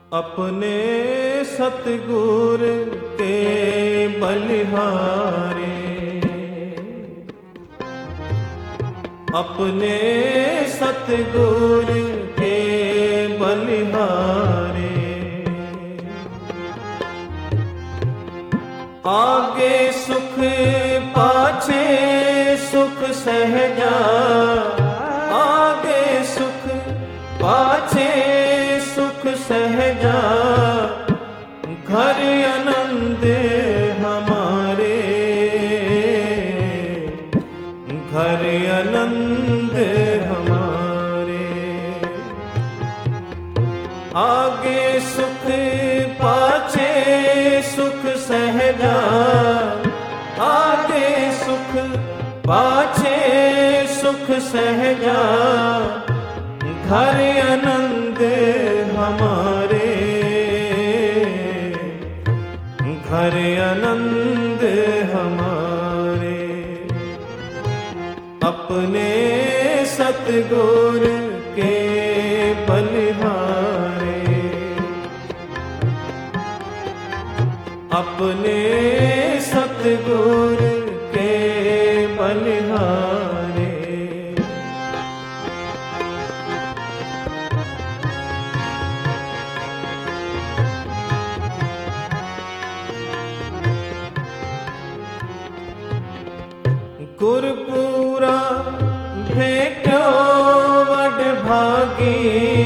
अपने सतगुर के बलिहारे, अपने सतगुर के बलिहारे, आगे सुख पाछे सुख सहजा, आगे सुख पाछे सुख सहजा, घर आनंद हमारे, घर आनंद हमारे, आगे सुख पाछे सुख सहजा, आगे सुख पाछे सुख सहजा, घर आनंद हमारे, घर आनंद हमारे, अपने सतगुर के बलिहारे, अपने सतगुर के बलिहारे। गुरपुरा भेटो वड भागी,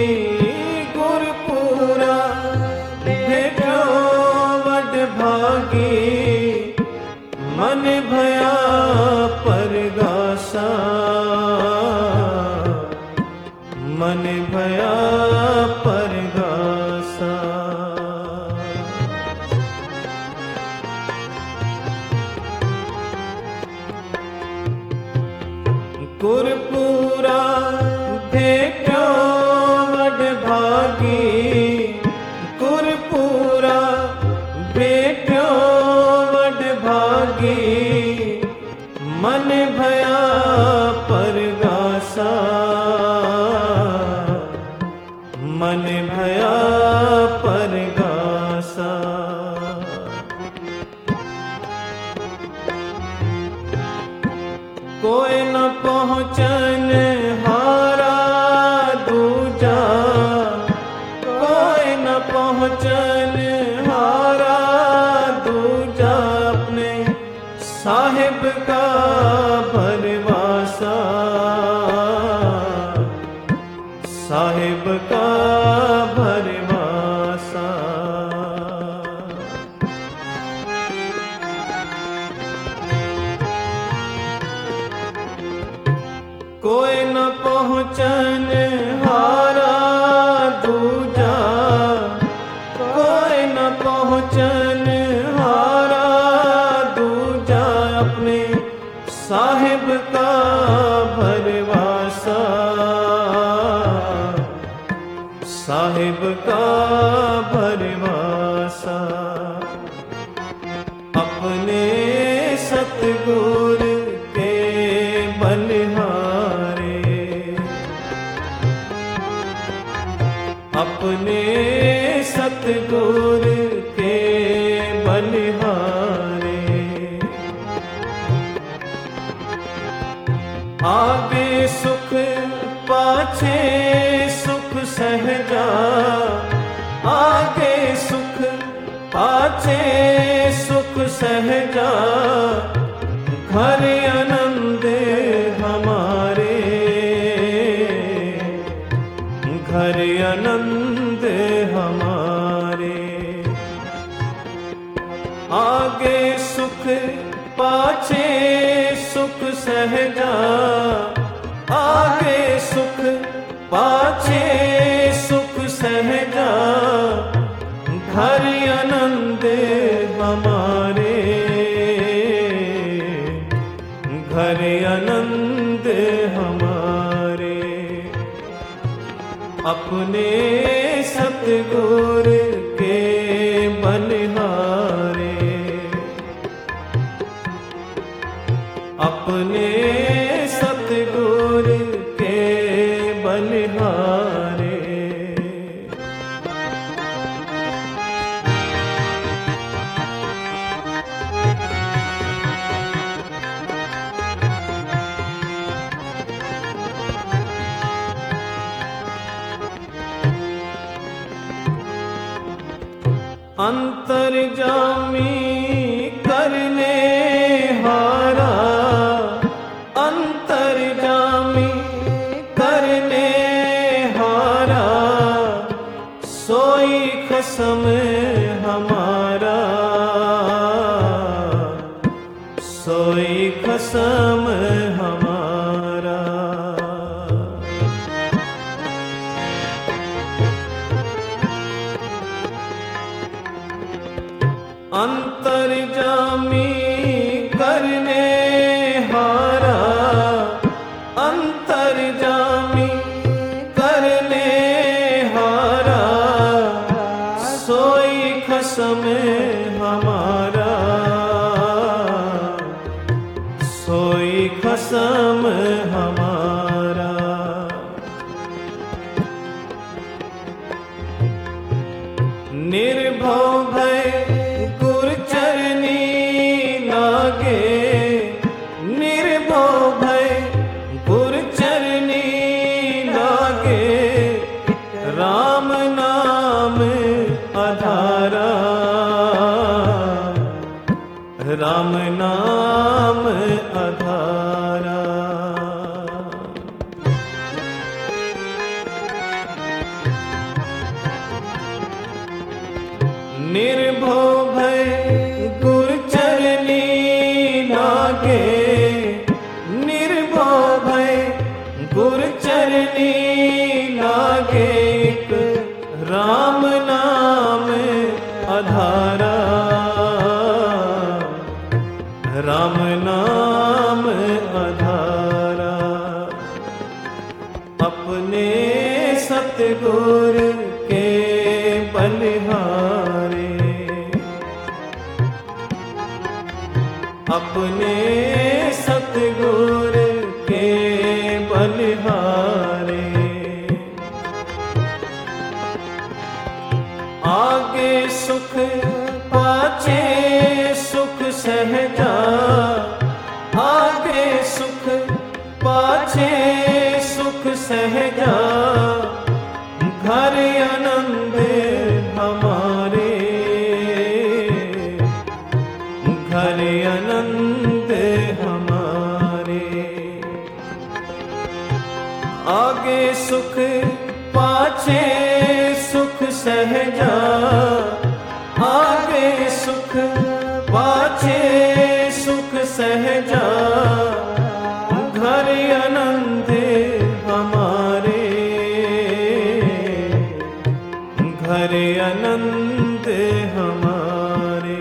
गुरपुरा भेटो वड भागी, मन भया परगासा, मन भया परगासा, गुरपुरा भेटो वड भागी, गुरपुरा भेटो वड भागी, मन भया परगासा, मन भया परगासा, कोई न पहुँचन हारा दूजा, कोई न पहुँचन हारा दूजा, अपने साहिब का भरवासा, साहिब का भरवासा, कोई न पहुँचन हारा दूजा, कोई न पहुँचन हारा दूजा, अपने साहिब का भरवासा, साहिब का भरवासा, अपने सतगुर के बलिहारे, अपने सतगुर के बलिहारे, आगे सुख पाछे सुख सहजा, आगे सुख पाछे सुख सहजा, घर आनंद हमारे, घर आनंद हमारे, आगे सुख पाछे सुख सहजा, आगे सुख पाछे सुख सहजा, घर आनंद हमारे, घर आनंद हमारे, अपने सतगुर के बलिहारे, अपने सतगुर के बलिहारे। अंतर्जामी करने हारा, अंतर्जामी करने हारा, सोई खसम हमारा, सोई खसम हमारा। अंतर्जामी करने हारा, अंतर्जामी करने हारा, सोई खसम हमारा, सोई खसम हमारा। निर्भव भय गुरचरनी लागे, निर्भव भय गुरचरनी लागे, राम नाम आधारा, राम नाम आधारा। निर्भव भय गुरचरनी लागे, निर्भव भय गुरचरनी लागे, राम नाम आधारा, राम नाम आधारा। अपने सतगुर के बलिहारे, अपने सतगुर के बलिहारे, आगे सुख पाछे सुख सहजा, आगे सुख पाछे सुख सहजा, घर आनंद हमारे, घर आनंद हमारे। आगे सुख पाछे सुख सहजा, आगे सुख पाछे सुख सहजा, घर आनंद हमारे, घर आनंद हमारे।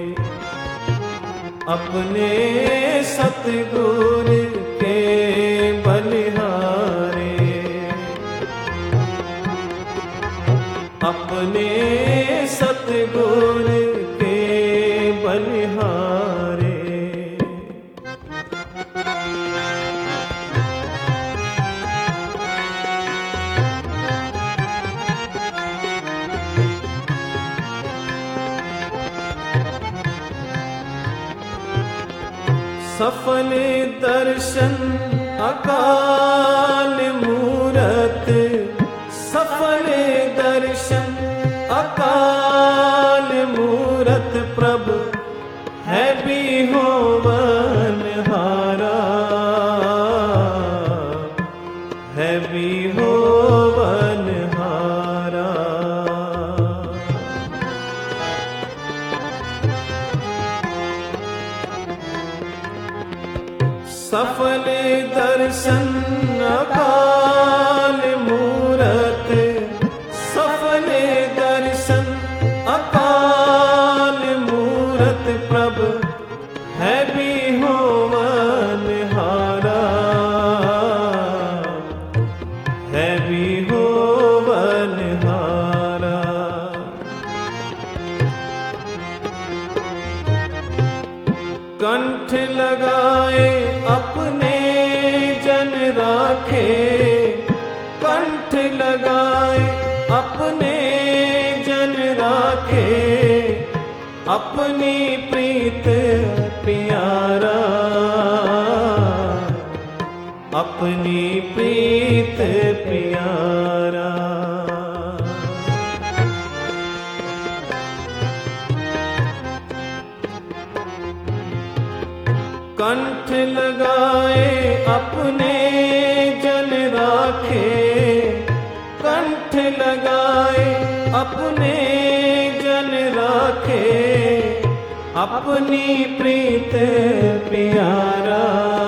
अपने सतगुर के बलिहारे, अपने सतगुर के बलिहारे। सफल दर्शन अकाल मूरत, सफल दर्शन अकाल मूरत, प्रभु है भी होवन हारा, है भी होवन हारा। सफल दर्शन अकाल मूरत, सफल दर्शन अकाल मूरत, प्रभु है भी होवन हारा, है भी होवन हारा। कंठ लगाए अपने जन राखे, कंठ लगाए अपने जन राखे, अपनी प्रीत प्यारा, अपनी प्रीत प्यारा। कंठ लगाए अपने जन राखे, अपनी प्रीत प्यारा,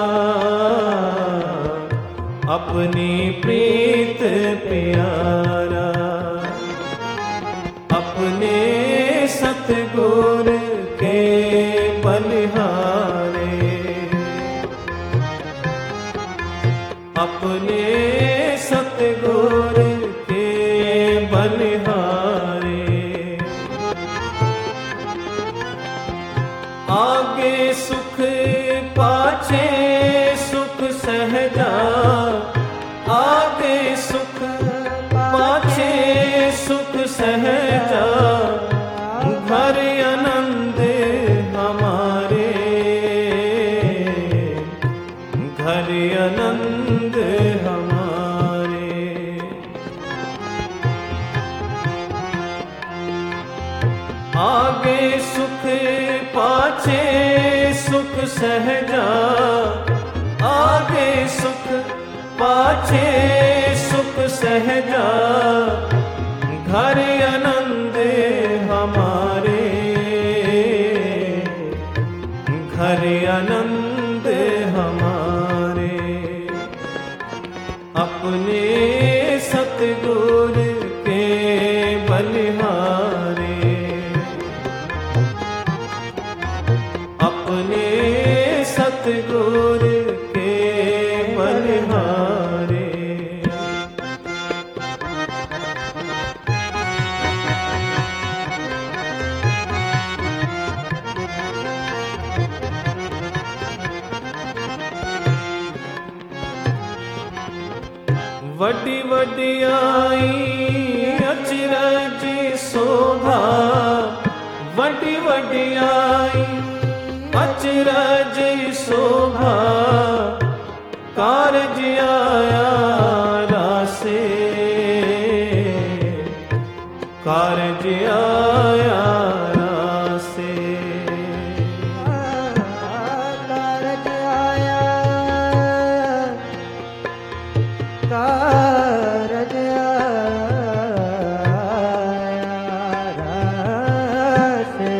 अपनी प्रीत प्यारा। अपने सतगुर के बलिहारे, अपने सतगुर के बलिहारे। आगे सुख पाछे सुख सहजा, आगे सुख पाछे सुख सहजा। घर आनंद हमारे, घर आनंद हमारे। आगे सुख पाछे सुख सहजा, आगे सुख पाछे सुख सहजा। घर आनंद हमारे, घर आनंद हमारे। अपने सतगुर के बलिहारे, अपने सतगुर के बलिहारे। वड्डी वड्डियाई अचरज शोभा, वड्डी वड्डियाई अचरज शोभा। कारज आया रासे, कारज आया रासे। कारज आया, कारज रासे।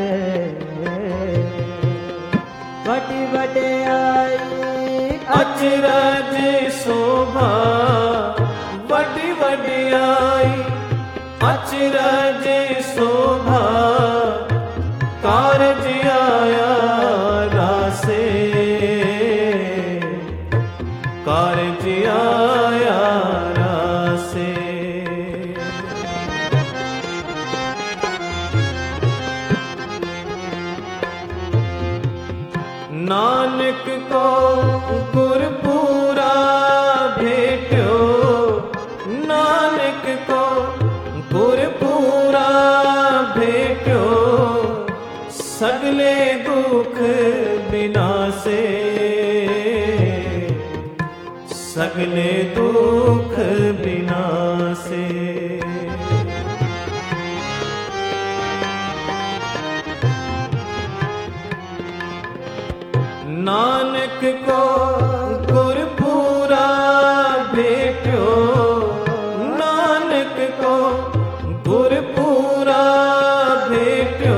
वड्डी वड्डियाई अचरज शोभा, वड्डी वड्डियाई अचरज शोभा। कारज आया रासे, कारज आया रासे। नानक को गुरपुरा भेट्यो, नानक को गुरपुरा भेट्यो। सगले दुख विनासे, सगले दुख विनासे। नानक को गुरपुरा भेट्यो, नानक को गुरपुरा भेट्यो।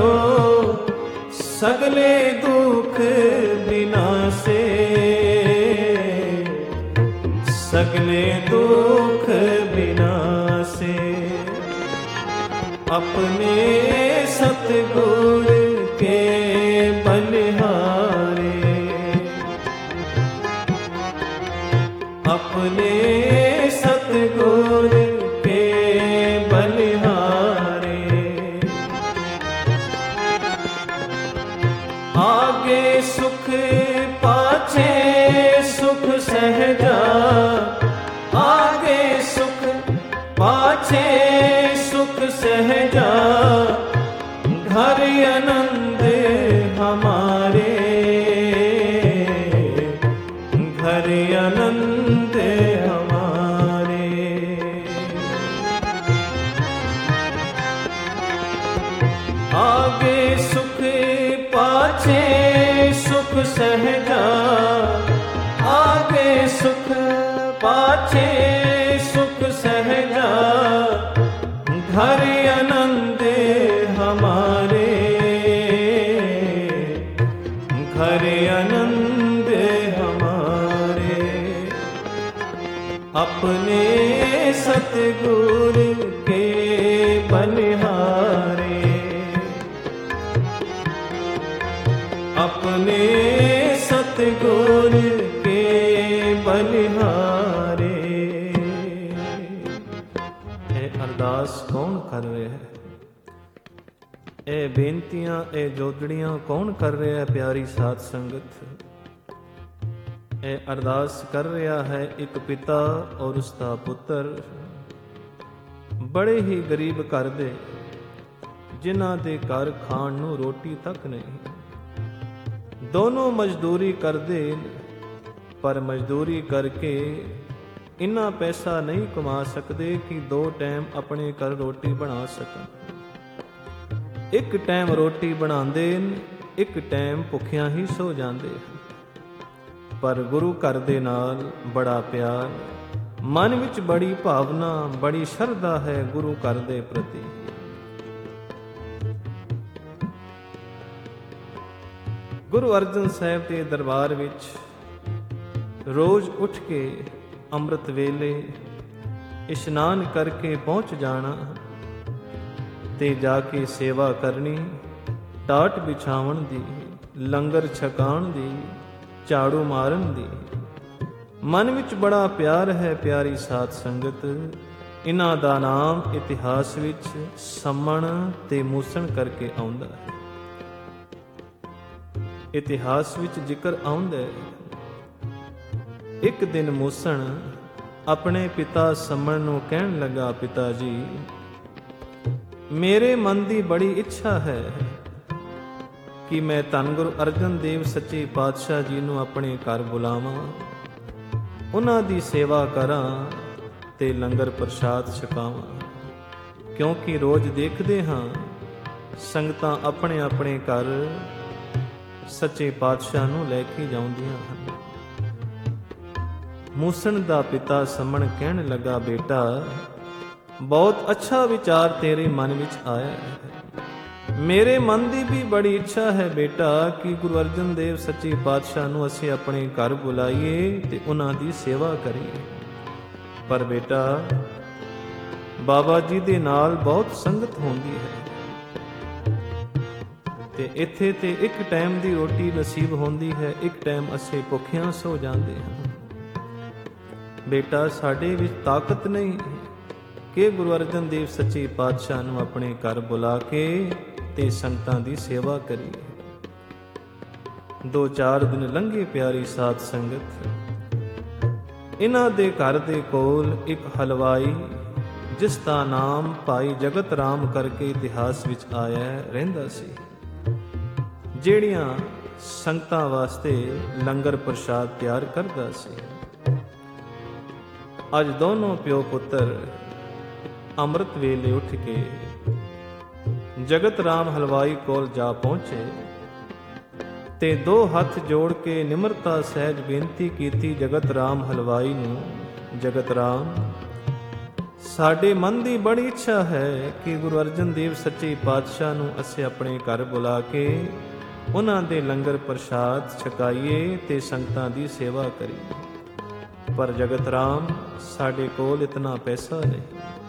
सगले दुख विनासे, सगले दुख विनासे। अपने सतगुर के बलिहारे, अपने सतगुर के बलिहारे। आगे सुख पाछे सुख सहजा, आगे सुख पाछे सुख सहजा। घर आनंद हमारे, घर आनंद हमारे। आगे सुख पाछे सुख सहजा, आगे सुख पाछे सुख सहजा। घर आनंद हमारे, घर आनंद हमारे। अपने सतगुर के बलिहारे, अपने सतगुर के बलिहारे। ਇਹ ਅਰਦਾਸ ਕੌਣ ਕਰ ਰਿਹਾ ਹੈ? ਇਹ ਬੇਨਤੀਆਂ, ਇਹ ਜੋਦੜੀਆਂ ਕੌਣ ਕਰ ਰਿਹਾ ਹੈ? ਪਿਆਰੀ ਸਾਧ ਸੰਗਤ, ਇਹ ਅਰਦਾਸ ਕਰ ਰਿਹਾ ਹੈ ਇੱਕ ਪਿਤਾ ਔਰ ਉਸ ਦਾ ਪੁੱਤਰ, ਬੜੇ ਹੀ ਗਰੀਬ ਘਰ ਦੇ, ਜਿਨ੍ਹਾਂ ਦੇ ਘਰ ਖਾਣ ਨੂੰ ਰੋਟੀ ਤੱਕ ਨਹੀਂ। ਦੋਨੋਂ ਮਜ਼ਦੂਰੀ ਕਰਦੇ, ਪਰ ਮਜ਼ਦੂਰੀ ਕਰਕੇ ਇੰਨਾ ਪੈਸਾ ਨਹੀਂ ਕਮਾ ਸਕਦੇ ਕਿ 2 ਟਾਈਮ ਆਪਣੇ ਘਰ ਰੋਟੀ ਬਣਾ ਸਕਣ। ਇੱਕ ਟਾਈਮ ਰੋਟੀ ਬਣਾਉਂਦੇ, ਇੱਕ ਟਾਈਮ ਭੁੱਖਿਆਂ ਹੀ ਸੋ ਜਾਂਦੇ। ਪਰ ਗੁਰੂ ਘਰ ਦੇ ਨਾਲ ਬੜਾ ਪਿਆਰ, ਮਨ ਵਿੱਚ ਬੜੀ ਭਾਵਨਾ, ਬੜੀ ਸ਼ਰਧਾ ਹੈ ਗੁਰੂ ਘਰ ਦੇ ਪ੍ਰਤੀ। ਗੁਰੂ ਅਰਜਨ ਸਾਹਿਬ ਦੇ ਦਰਬਾਰ ਵਿੱਚ ਰੋਜ਼ ਉੱਠ ਕੇ ਅੰਮ੍ਰਿਤ ਵੇਲੇ ਇਸ਼ਨਾਨ ਕਰਕੇ ਪਹੁੰਚ ਜਾਣਾ ਤੇ ਜਾ ਕੇ ਸੇਵਾ ਕਰਨੀ, ਟਾਟ ਵਿਛਾਉਣ ਦੀ, ਲੰਗਰ ਛਕਾਉਣ ਦੀ, ਝਾੜੂ ਮਾਰਨ ਦੀ। ਮਨ ਵਿੱਚ ਬੜਾ ਪਿਆਰ ਹੈ ਪਿਆਰੀ ਸਾਧ ਸੰਗਤ। ਇਹਨਾਂ ਦਾ ਨਾਮ ਇਤਿਹਾਸ ਵਿੱਚ ਸੰਮਣ ਤੇ ਮੂਸਣ ਕਰਕੇ ਆਉਂਦਾ ਹੈ। ਇਤਿਹਾਸ ਵਿੱਚ ਜ਼ਿਕਰ ਆਉਂਦਾ ਹੈ, ਇੱਕ ਦਿਨ ਮੂਸਣ ਆਪਣੇ ਪਿਤਾ ਸੰਮਣ ਨੂੰ ਕਹਿਣ ਲੱਗਾ, ਪਿਤਾ ਜੀ, ਮੇਰੇ ਮਨ ਦੀ ਬੜੀ ਇੱਛਾ ਹੈ ਕਿ ਮੈਂ ਧੰਨ ਗੁਰੂ ਅਰਜਨ ਦੇਵ ਸੱਚੇ ਪਾਤਸ਼ਾਹ ਜੀ ਨੂੰ ਆਪਣੇ ਘਰ ਬੁਲਾਵਾਂ, ਉਹਨਾਂ ਦੀ ਸੇਵਾ ਕਰਾਂ ਤੇ ਲੰਗਰ ਪ੍ਰਸ਼ਾਦ ਛਕਾਵਾਂ। ਕਿਉਂਕਿ ਰੋਜ਼ ਦੇਖਦੇ ਹਾਂ ਸੰਗਤਾਂ ਆਪਣੇ ਆਪਣੇ ਘਰ ਸੱਚੇ ਪਾਤਸ਼ਾਹ ਨੂੰ ਲੈ ਕੇ ਜਾਂਦੀਆਂ ਹਨ। ਮੂਸਣ ਦਾ ਪਿਤਾ ਸੰਮਣ ਕਹਿਣ ਲੱਗਾ, ਬੇਟਾ, ਬਹੁਤ ਅੱਛਾ ਵਿਚਾਰ ਤੇਰੇ ਮਨ ਵਿੱਚ ਆਇਆ ਹੈ। ਮੇਰੇ ਮਨ ਦੀ ਵੀ ਬੜੀ ਇੱਛਾ ਹੈ ਬੇਟਾ ਕਿ ਗੁਰੂ ਅਰਜਨ ਦੇਵ ਸੱਚੇ ਪਾਤਸ਼ਾਹ ਨੂੰ ਅਸੀਂ ਆਪਣੇ ਘਰ ਬੁਲਾਈਏ ਤੇ ਉਹਨਾਂ ਦੀ ਸੇਵਾ ਕਰੀਏ। ਪਰ ਬੇਟਾ, ਬਾਬਾ ਜੀ ਦੇ ਨਾਲ ਬਹੁਤ ਸੰਗਤ ਹੁੰਦੀ ਹੈ ਤੇ ਇੱਥੇ ਤੇ ਇੱਕ ਟਾਈਮ ਦੀ ਰੋਟੀ ਨਸੀਬ ਹੁੰਦੀ ਹੈ, ਇੱਕ ਟਾਈਮ ਅਸੀਂ ਭੁੱਖਿਆਂ ਸੋ ਜਾਂਦੇ ਹਾਂ। ਬੇਟਾ, ਸਾਡੇ ਵਿੱਚ ਤਾਕਤ ਨਹੀਂ ਕਿ ਗੁਰੂ ਅਰਜਨ ਦੇਵ ਸੱਚੇ ਪਾਤਸ਼ਾਹ ਨੂੰ ਆਪਣੇ ਘਰ ਬੁਲਾ ਕੇ ਤੇ ਸੰਗਤਾਂ ਦੀ ਸੇਵਾ ਕਰੀਏ। 2-4 ਦਿਨ ਲੰਘੇ ਪਿਆਰੀ ਸਾਧ ਸੰਗਤ। ਇਹਨਾਂ ਦੇ ਘਰ ਦੇ ਕੋਲ ਇੱਕ ਹਲਵਾਈ, ਜਿਸ ਦਾ ਨਾਮ ਭਾਈ ਜਗਤ ਰਾਮ ਕਰਕੇ ਇਤਿਹਾਸ ਵਿੱਚ ਆਇਆ, ਰਹਿੰਦਾ ਸੀ, ਜਿਹੜੀਆਂ ਸੰਗਤਾਂ ਵਾਸਤੇ ਲੰਗਰ ਪ੍ਰਸ਼ਾਦ ਤਿਆਰ ਕਰਦਾ ਸੀ। ਅੱਜ ਦੋਨੋਂ ਪਿਓ ਪੁੱਤਰ ਅੰਮ੍ਰਿਤ ਵੇਲੇ ਉੱਠ ਕੇ ਜਗਤ ਰਾਮ ਹਲਵਾਈ ਕੋਲ ਜਾ ਪਹੁੰਚੇ ਤੇ 2 ਹੱਥ ਜੋੜ ਕੇ ਨਿਮਰਤਾ ਸਹਿਜ ਬੇਨਤੀ ਕੀਤੀ ਜਗਤ ਰਾਮ ਹਲਵਾਈ ਨੂੰ, ਜਗਤ ਰਾਮ, ਸਾਡੇ ਮਨ ਦੀ ਬੜੀ ਇੱਛਾ ਹੈ ਕਿ ਗੁਰੂ ਅਰਜਨ ਦੇਵ ਸੱਚੇ ਪਾਤਸ਼ਾਹ ਨੂੰ ਅਸੀਂ ਆਪਣੇ ਘਰ ਬੁਲਾ ਕੇ ਉਹਨਾਂ ਦੇ ਲੰਗਰ ਪ੍ਰਸ਼ਾਦ ਛਕਾਈਏ ਤੇ ਸੰਗਤਾਂ ਦੀ ਸੇਵਾ ਕਰੀਏ। ਪਰ ਜਗਤ ਰਾਮ, ਸਾਡੇ ਕੋਲ ਇਤਨਾ ਪੈਸਾ ਨਹੀਂ,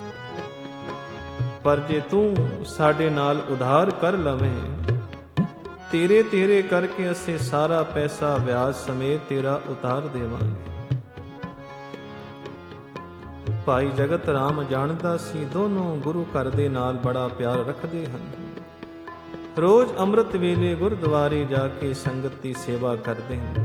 ਪਰ ਜੇ ਤੂੰ ਸਾਡੇ ਨਾਲ ਉਧਾਰ ਕਰ ਲਵੇਂ, ਤੇਰੇ ਕਰਕੇ ਅਸੀਂ ਸਾਰਾ ਪੈਸਾ ਵਿਆਜ ਸਮੇਤ ਤੇਰਾ ਉਤਾਰ ਦੇਵਾਂਗੇ। ਭਾਈ ਜਗਤ ਰਾਮ ਜਾਣਦਾ ਸੀ ਦੋਨੋਂ ਗੁਰੂ ਘਰ ਦੇ ਨਾਲ ਬੜਾ ਪਿਆਰ ਰੱਖਦੇ ਹਨ। ਰੋਜ਼ ਅੰਮ੍ਰਿਤ ਵੇਲੇ ਗੁਰਦੁਆਰੇ ਜਾ ਕੇ ਸੰਗਤ ਦੀ ਸੇਵਾ ਕਰਦੇ ਹਨ।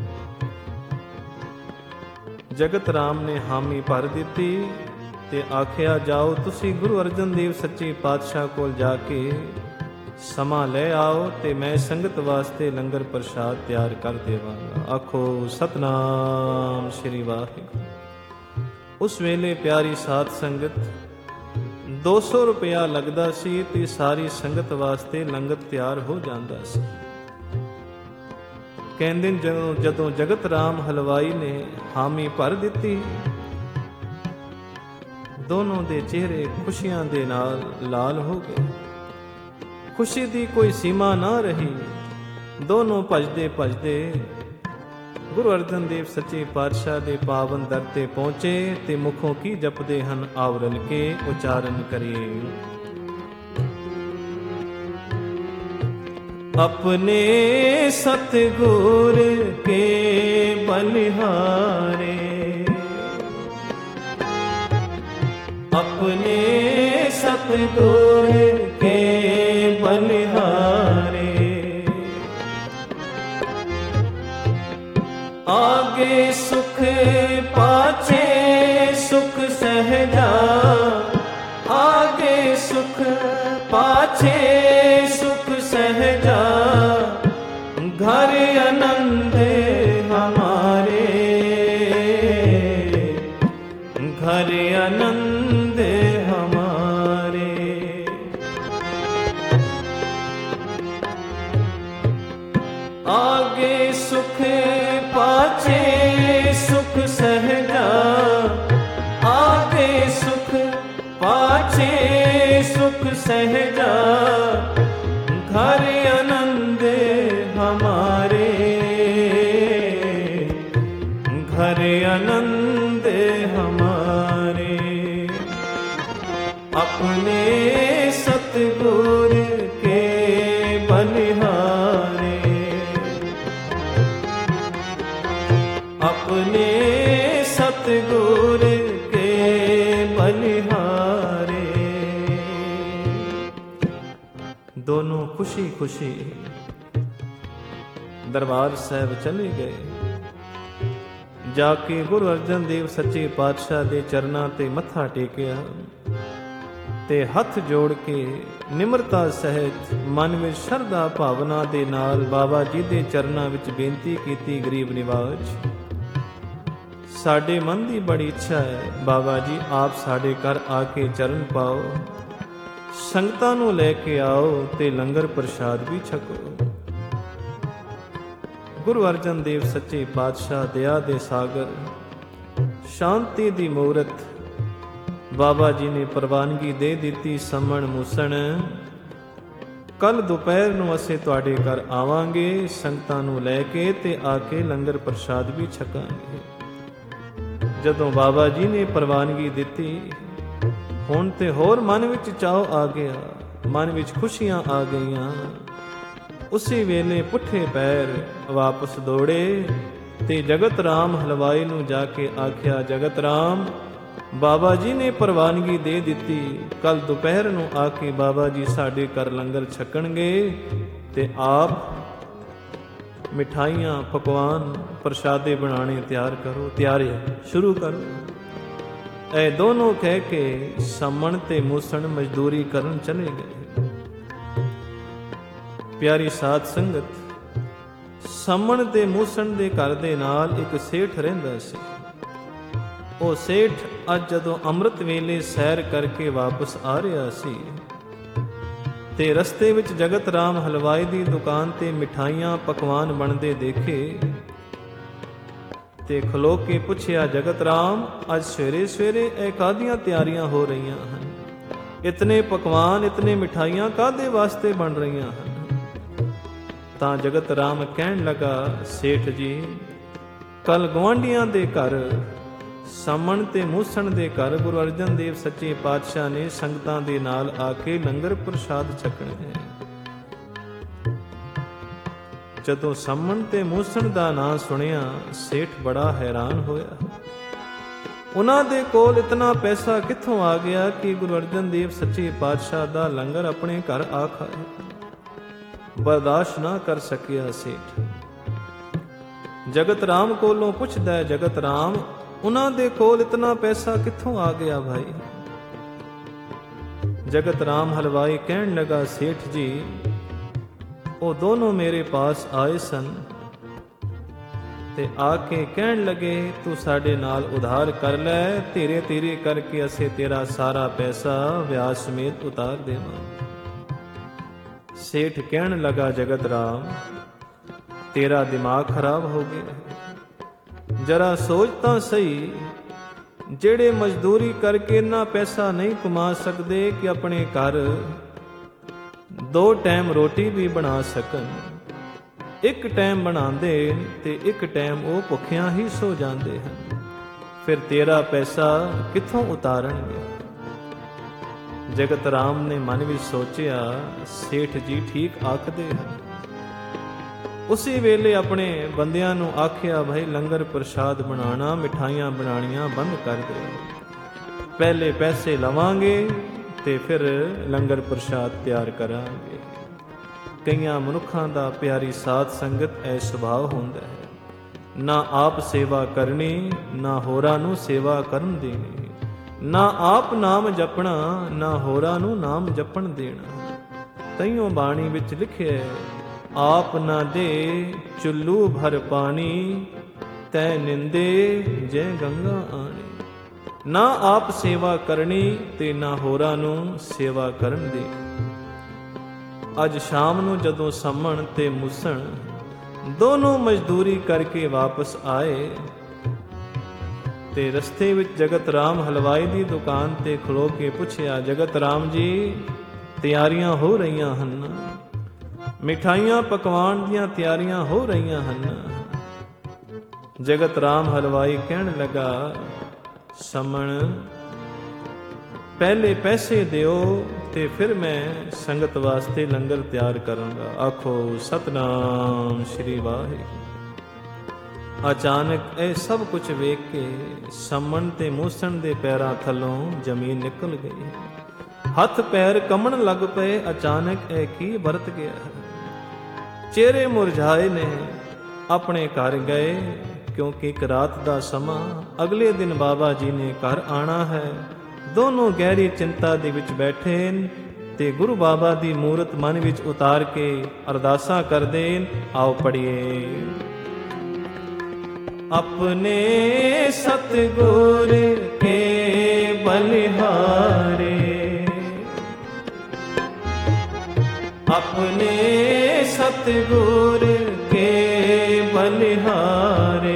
ਜਗਤ ਰਾਮ ਨੇ ਹਾਮੀ ਭਰ ਦਿੱਤੀ ਤੇ ਆਖਿਆ, ਜਾਓ ਤੁਸੀਂ ਗੁਰੂ ਅਰਜਨ ਦੇਵ ਸੱਚੇ ਪਾਤਸ਼ਾਹ ਕੋਲ ਜਾ ਕੇ ਸਮਾਂ ਲੈ ਆਓ ਤੇ ਮੈਂ ਸੰਗਤ ਵਾਸਤੇ ਲੰਗਰ ਪ੍ਰਸ਼ਾਦ ਤਿਆਰ ਕਰ ਦੇਵਾਂਗਾ। ਆਖੋ ਸਤਨਾਮ ਸ਼੍ਰੀ ਵਾਹਿਗੁਰੂ। ਉਸ ਵੇਲੇ ਪਿਆਰੀ ਸਾਧ ਸੰਗਤ 200 ਰੁਪਇਆ ਲੱਗਦਾ ਸੀ ਤੇ ਸਾਰੀ ਸੰਗਤ ਵਾਸਤੇ ਲੰਗਰ ਤਿਆਰ ਹੋ ਜਾਂਦਾ ਸੀ। ਕਹਿੰਦੇ ਜਦੋਂ ਜਗਤ ਰਾਮ ਹਲਵਾਈ ਨੇ ਹਾਮੀ ਭਰ ਦਿੱਤੀ, ਦੋਨੋਂ ਦੇ ਚਿਹਰੇ ਖੁਸ਼ੀਆਂ ਦੇ ਨਾਲ ਲਾਲ ਹੋ ਗਏ। ਖੁਸ਼ੀ ਦੀ ਕੋਈ ਸੀਮਾ ਨਾ ਰਹੀ। ਦੋਨੋਂ ਭਜਦੇ ਭਜਦੇ ਗੁਰੂ ਅਰਜਨ ਦੇਵ ਸੱਚੇ ਪਾਤਸ਼ਾਹ ਦੇ ਪਾਵਨ ਦਰ ਤੇ ਪਹੁੰਚੇ ਤੇ ਮੁਖੋਂ ਕੀ ਜਪਦੇ ਹਨ, ਆਓ ਰਲ ਕੇ ਉਚਾਰਨ ਕਰੀਏ। अपने सतगुर के बलिहारे, अपने सतगुर के बलिहारे, आगे सुख पाछे सुख सहजा, आगे सुख पाछे सुख सहजा, घर आनंद हमारे, घर आनंद हमारे। आगे सुख पाछे सुख सहजा, आगे सुख पाछे सुख सहजा, घर आनंद हमारे, घर आनंद हमारे। अपने सतगुर के बलिहारे, अपने सतगुर के बलिहारे। दोनों खुशी खुशी दरबार साहब चले गए। जाके गुरु अर्जन देव सच्चे पातशाह दे चरनां ते मत्था टेकिया ते हथ जोड़ के निमरता सहित मन में शरधा भावना दे नाल बाबा जी दे चरनां विच बेनती कीती, गरीब निवाज साडे मन दी बड़ी इच्छा है, बाबा जी आप साडे घर आके चरण पाओ, संगतां नूं लैके आओ ते लंगर प्रसाद भी छको। गुरु अर्जन देव सच्चे पातशाह दया दे सागर, शांति दी मूरत बाबा जी ने प्रवानगी दे दिती। समण मूसण कल दोपहर नूं असीं तुहाडे घर आवांगे, संगतां नूं लैके ते आके लंगर प्रसाद भी छकांगे। जदों बाबा जी ने प्रवानगी दिती, हुण ते होर मन विच चाव आ गया, मन विच खुशियां आ गईयां। उसी वेले पुठे पैर वापस दौड़े ते जगत राम हलवाई नूं जाके आख्या, जगत राम बाबा जी ने प्रवानगी दे दिती, कल दोपहर नूं आके बाबा जी साडे घर लंगर छकणगे ते आप मिठाइयां पकवान प्रसादे बनाने तैयार करो, तैयारी शुरू करो। ए दोनों कह के समण ते मूसण मजदूरी करन चले गए। प्यारी साध संगत, समण ते मूसण दे घर दे नाल एक सेठ रहिंदा सी। ਉਹ ਸੇਠ ਅੱਜ ਜਦੋਂ ਅੰਮ੍ਰਿਤ ਵੇਲੇ ਸੈਰ ਕਰਕੇ ਵਾਪਸ ਆ ਰਿਹਾ ਸੀ ਤੇ ਰਸਤੇ ਵਿੱਚ ਜਗਤ ਰਾਮ ਹਲਵਾਈ ਦੀ ਦੁਕਾਨ ਤੇ ਮਿਠਾਈਆਂ ਪਕਵਾਨ ਬਣਦੇ ਦੇਖੇ ਤੇ ਖਲੋ ਕੇ ਪੁੱਛਿਆ, ਜਗਤ ਰਾਮ ਅੱਜ ਸਵੇਰੇ ਸਵੇਰੇ ਇਹ ਕਾਹਦੀਆਂ ਤਿਆਰੀਆਂ ਹੋ ਰਹੀਆਂ ਹਨ? ਇਤਨੇ ਪਕਵਾਨ ਇਤਨੇ ਮਿਠਾਈਆਂ ਕਾਹਦੇ ਵਾਸਤੇ ਬਣ ਰਹੀਆਂ ਹਨ? ਤਾਂ ਜਗਤ ਰਾਮ ਕਹਿਣ ਲੱਗਾ, ਸੇਠ ਜੀ ਕੱਲ ਗੁਆਂਢੀਆਂ ਦੇ ਘਰ ਸਮਣ ਤੇ ਮੂਸਣ ਦੇ ਘਰ ਗੁਰੂ ਅਰਜਨ ਦੇਵ ਸੱਚੇ ਪਾਤਸ਼ਾਹ ਨੇ ਸੰਗਤਾਂ ਦੇ ਨਾਲ ਆ ਕੇ ਲੰਗਰ ਪ੍ਰਸ਼ਾਦ ਛਕਣਾ ਹੈ। ਜਦੋਂ ਸਮਣ ਤੇ ਮੂਸਣ ਦਾ ਨਾਂ ਸੁਣਿਆ ਸੇਠ ਬੜਾ ਹੈਰਾਨ ਹੋਇਆ। ਉਹਨਾਂ ਦੇ ਕੋਲ ਇਤਨਾ ਪੈਸਾ ਕਿੱਥੋਂ ਆ ਗਿਆ ਕਿ ਗੁਰੂ ਅਰਜਨ ਦੇਵ ਸੱਚੇ ਪਾਤਸ਼ਾਹ ਦਾ ਲੰਗਰ ਆਪਣੇ ਘਰ ਆ ਖਾਏ? ਬਰਦਾਸ਼ਤ ਨਾ ਕਰ ਸਕਿਆ ਸੇਠ। ਜਗਤ ਰਾਮ ਕੋਲੋਂ ਪੁੱਛਦਾ ਹੈ, ਜਗਤ ਰਾਮ ਉਹਨਾਂ ਦੇ ਕੋਲ ਇਤਨਾ ਪੈਸਾ ਕਿੱਥੋਂ ਆ ਗਿਆ ਭਾਈ? ਜਗਤ ਰਾਮ ਹਲਵਾਈ ਕਹਿਣ ਲੱਗਾ, ਸੇਠ ਜੀ ਉਹ ਦੋਨੋਂ ਮੇਰੇ ਪਾਸ ਆਏ ਸਨ ਤੇ ਆ ਕੇ ਕਹਿਣ ਲੱਗੇ ਤੂੰ ਸਾਡੇ ਨਾਲ ਉਧਾਰ ਕਰ ਲੈ, ਧੀਰੇ ਧੀਰੇ ਕਰਕੇ ਅਸੀਂ ਤੇਰਾ ਸਾਰਾ ਪੈਸਾ ਵਿਆਜ ਸਮੇਤ ਉਤਾਰ ਦੇਵਾਂਗੇ। ਸੇਠ ਕਹਿਣ ਲੱਗਾ, ਜਗਤ ਰਾਮ ਤੇਰਾ ਦਿਮਾਗ ਖਰਾਬ ਹੋ ਗਿਆ, ਜਰਾ ਸੋਚ ਤਾਂ ਸਹੀ, ਜਿਹੜੇ ਮਜ਼ਦੂਰੀ ਕਰਕੇ ਇੰਨਾ ਪੈਸਾ ਨਹੀਂ ਕਮਾ ਸਕਦੇ ਕਿ ਆਪਣੇ ਘਰ 2 ਟਾਈਮ ਰੋਟੀ ਵੀ ਬਣਾ ਸਕਣ, ਇੱਕ ਟਾਈਮ ਬਣਾਉਂਦੇ ਤੇ ਇੱਕ ਟਾਈਮ ਉਹ ਭੁੱਖਿਆਂ ਹੀ ਸੋ ਜਾਂਦੇ ਹਨ, ਫਿਰ ਤੇਰਾ ਪੈਸਾ ਕਿੱਥੋਂ ਉਤਾਰਨਗੇ? ਜਗਤ ਰਾਮ ਨੇ ਮਨ ਵਿੱਚ ਸੋਚਿਆ, ਸੇਠ ਜੀ ਠੀਕ ਆਖਦੇ ਹਨ। ਉਸੇ ਵੇਲੇ ਆਪਣੇ ਬੰਦਿਆਂ ਨੂੰ ਆਖਿਆ, ਭਾਈ ਲੰਗਰ ਪ੍ਰਸ਼ਾਦ ਬਣਾਉਣਾ, ਮਿਠਾਈਆਂ ਬਣਾਉਣੀਆਂ ਬੰਦ ਕਰ ਦਿਓ, ਪਹਿਲੇ ਪੈਸੇ ਲਵਾਂਗੇ ਤੇ ਫਿਰ ਲੰਗਰ ਪ੍ਰਸ਼ਾਦ ਤਿਆਰ ਕਰਾਂਗੇ। ਕਈਆਂ ਮਨੁੱਖਾਂ ਦਾ ਪਿਆਰੀ ਸਾਧ ਸੰਗਤ ਇਹ ਸੁਭਾਅ ਹੁੰਦਾ ਹੈ, ਨਾ ਆਪ ਸੇਵਾ ਕਰਨੀ, ਨਾ ਹੋਰਾਂ ਨੂੰ ਸੇਵਾ ਕਰਨ ਦੇਣੀ, ਨਾ ਆਪ ਨਾਮ ਜਪਣਾ, ਨਾ ਹੋਰਾਂ ਨੂੰ ਨਾਮ ਜਪਣ ਦੇਣਾ। ਤਈਓ ਬਾਣੀ ਵਿੱਚ ਲਿਖਿਆ, ਆਪ ਨਾ ਦੇ ਚੁੱਲੂ ਭਰ ਪਾਣੀ, ਤੈ ਨਿੰਦੇ ਜੈ ਗੰਗਾ ਆਣੀ। ਨਾ ਆਪ ਸੇਵਾ ਕਰਨੀ ਤੇ ਨਾ ਹੋਰਾਂ ਨੂੰ ਸੇਵਾ ਕਰਨ ਦੇ। ਅੱਜ ਸ਼ਾਮ ਨੂੰ ਜਦੋਂ ਸੰਮਣ ਤੇ ਮੁਸਣ ਦੋਨੋਂ ਮਜ਼ਦੂਰੀ ਕਰਕੇ ਵਾਪਸ ਆਏ ਤੇ ਰਸਤੇ ਵਿੱਚ ਜਗਤ ਰਾਮ ਹਲਵਾਈ ਦੀ ਦੁਕਾਨ ਤੇ ਖਲੋ ਕੇ ਪੁੱਛਿਆ, ਜਗਤ ਰਾਮ ਜੀ ਤਿਆਰੀਆਂ ਹੋ ਰਹੀਆਂ ਹਨ, ਮਿਠਾਈਆਂ ਪਕਵਾਨ ਦੀਆਂ ਤਿਆਰੀਆਂ ਹੋ ਰਹੀਆਂ ਹਨ। ਜਗਤ ਰਾਮ ਹਲਵਾਈ ਕਹਿਣ ਲੱਗਾ, ਸਮਣ ਪਹਿਲੇ ਪੈਸੇ ਦਿਓ ਤੇ ਫਿਰ ਮੈਂ ਸੰਗਤ ਵਾਸਤੇ ਲੰਗਰ ਤਿਆਰ ਕਰਾਂਗਾ। ਆਖੋ ਸਤਨਾਮ ਸ਼੍ਰੀ ਵਾਹਿਗੁਰੂ। ਅਚਾਨਕ ਇਹ ਸਭ ਕੁਝ ਵੇਖ ਕੇ ਸਮਣ ਤੇ ਮੂਸਣ ਦੇ ਪੈਰਾਂ ਥੱਲੋਂ ਜ਼ਮੀਨ ਨਿਕਲ ਗਈ, ਹੱਥ ਪੈਰ ਕੰਬਣ ਲੱਗ ਪਏ। ਅਚਾਨਕ ਇਹ ਕੀ ਵਰਤ ਗਿਆ? ਚਿਹਰੇ ਮੁਰਝਾਏ ਨੇ, ਆਪਣੇ ਘਰ ਗਏ, ਕਿਉਂਕਿ ਇੱਕ ਰਾਤ ਦਾ ਸਮਾਂ, ਅਗਲੇ ਦਿਨ ਬਾਬਾ ਜੀ ਨੇ ਘਰ ਆਣਾ ਹੈ। ਦੋਨੋਂ ਗਹਿਰੀ ਚਿੰਤਾ ਦੇ ਵਿੱਚ ਬੈਠੇ ਤੇ ਗੁਰੂ ਬਾਬਾ ਦੀ ਮੂਰਤ ਮਨ ਵਿੱਚ ਉਤਾਰ ਕੇ ਅਰਦਾਸਾਂ ਕਰਦੇ। ਆਓ ਪੜ੍ਹੀਏ। ਆਪਣੇ ਸਤਿਗੁਰ ਕੇ ਬਲਿਹਾਰੇ, अपने सतगुर के बलिहारे,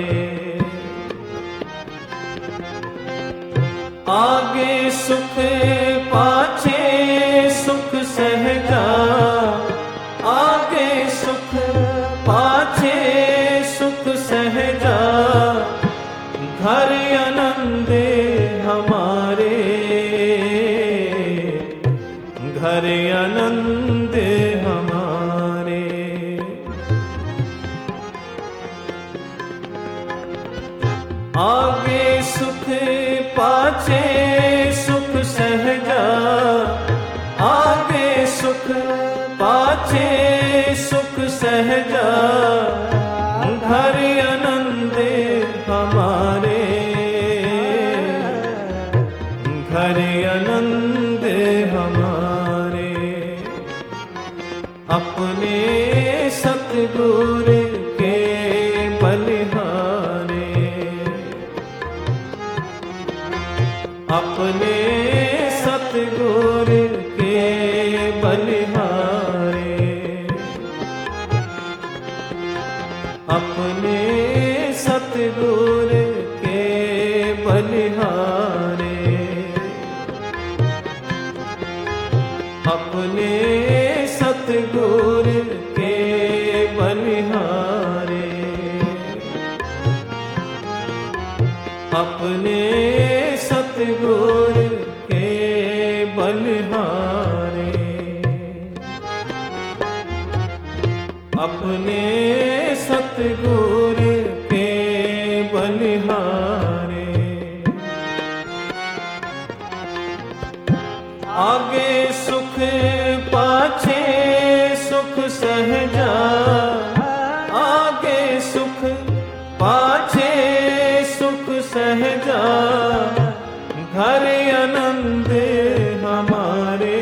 आगे सुख पाछे सुख सहजा, आगे सुख पाछे सुख सहजा, घर आनंद हमारे, घर आनंद हमारे। आगे सुख पाछे सुख सहजा, आगे सुख पाछे सुख सहजा, घर आनंद हमारे, घर आनंद हमारे। अपने सतगुर के बलिहारे, अपने सतगुर के बलिहारे, अपने सतगुर के बलिहारे, अपने सतगुर के बलिहारे, अपने सतगुर के बलिहारे, अपने सतगुर के बलिहारे। आगे सुख पाछे सुख सहजा, आगे सुख पाछे सुख सहजा, घर आनंद हमारे,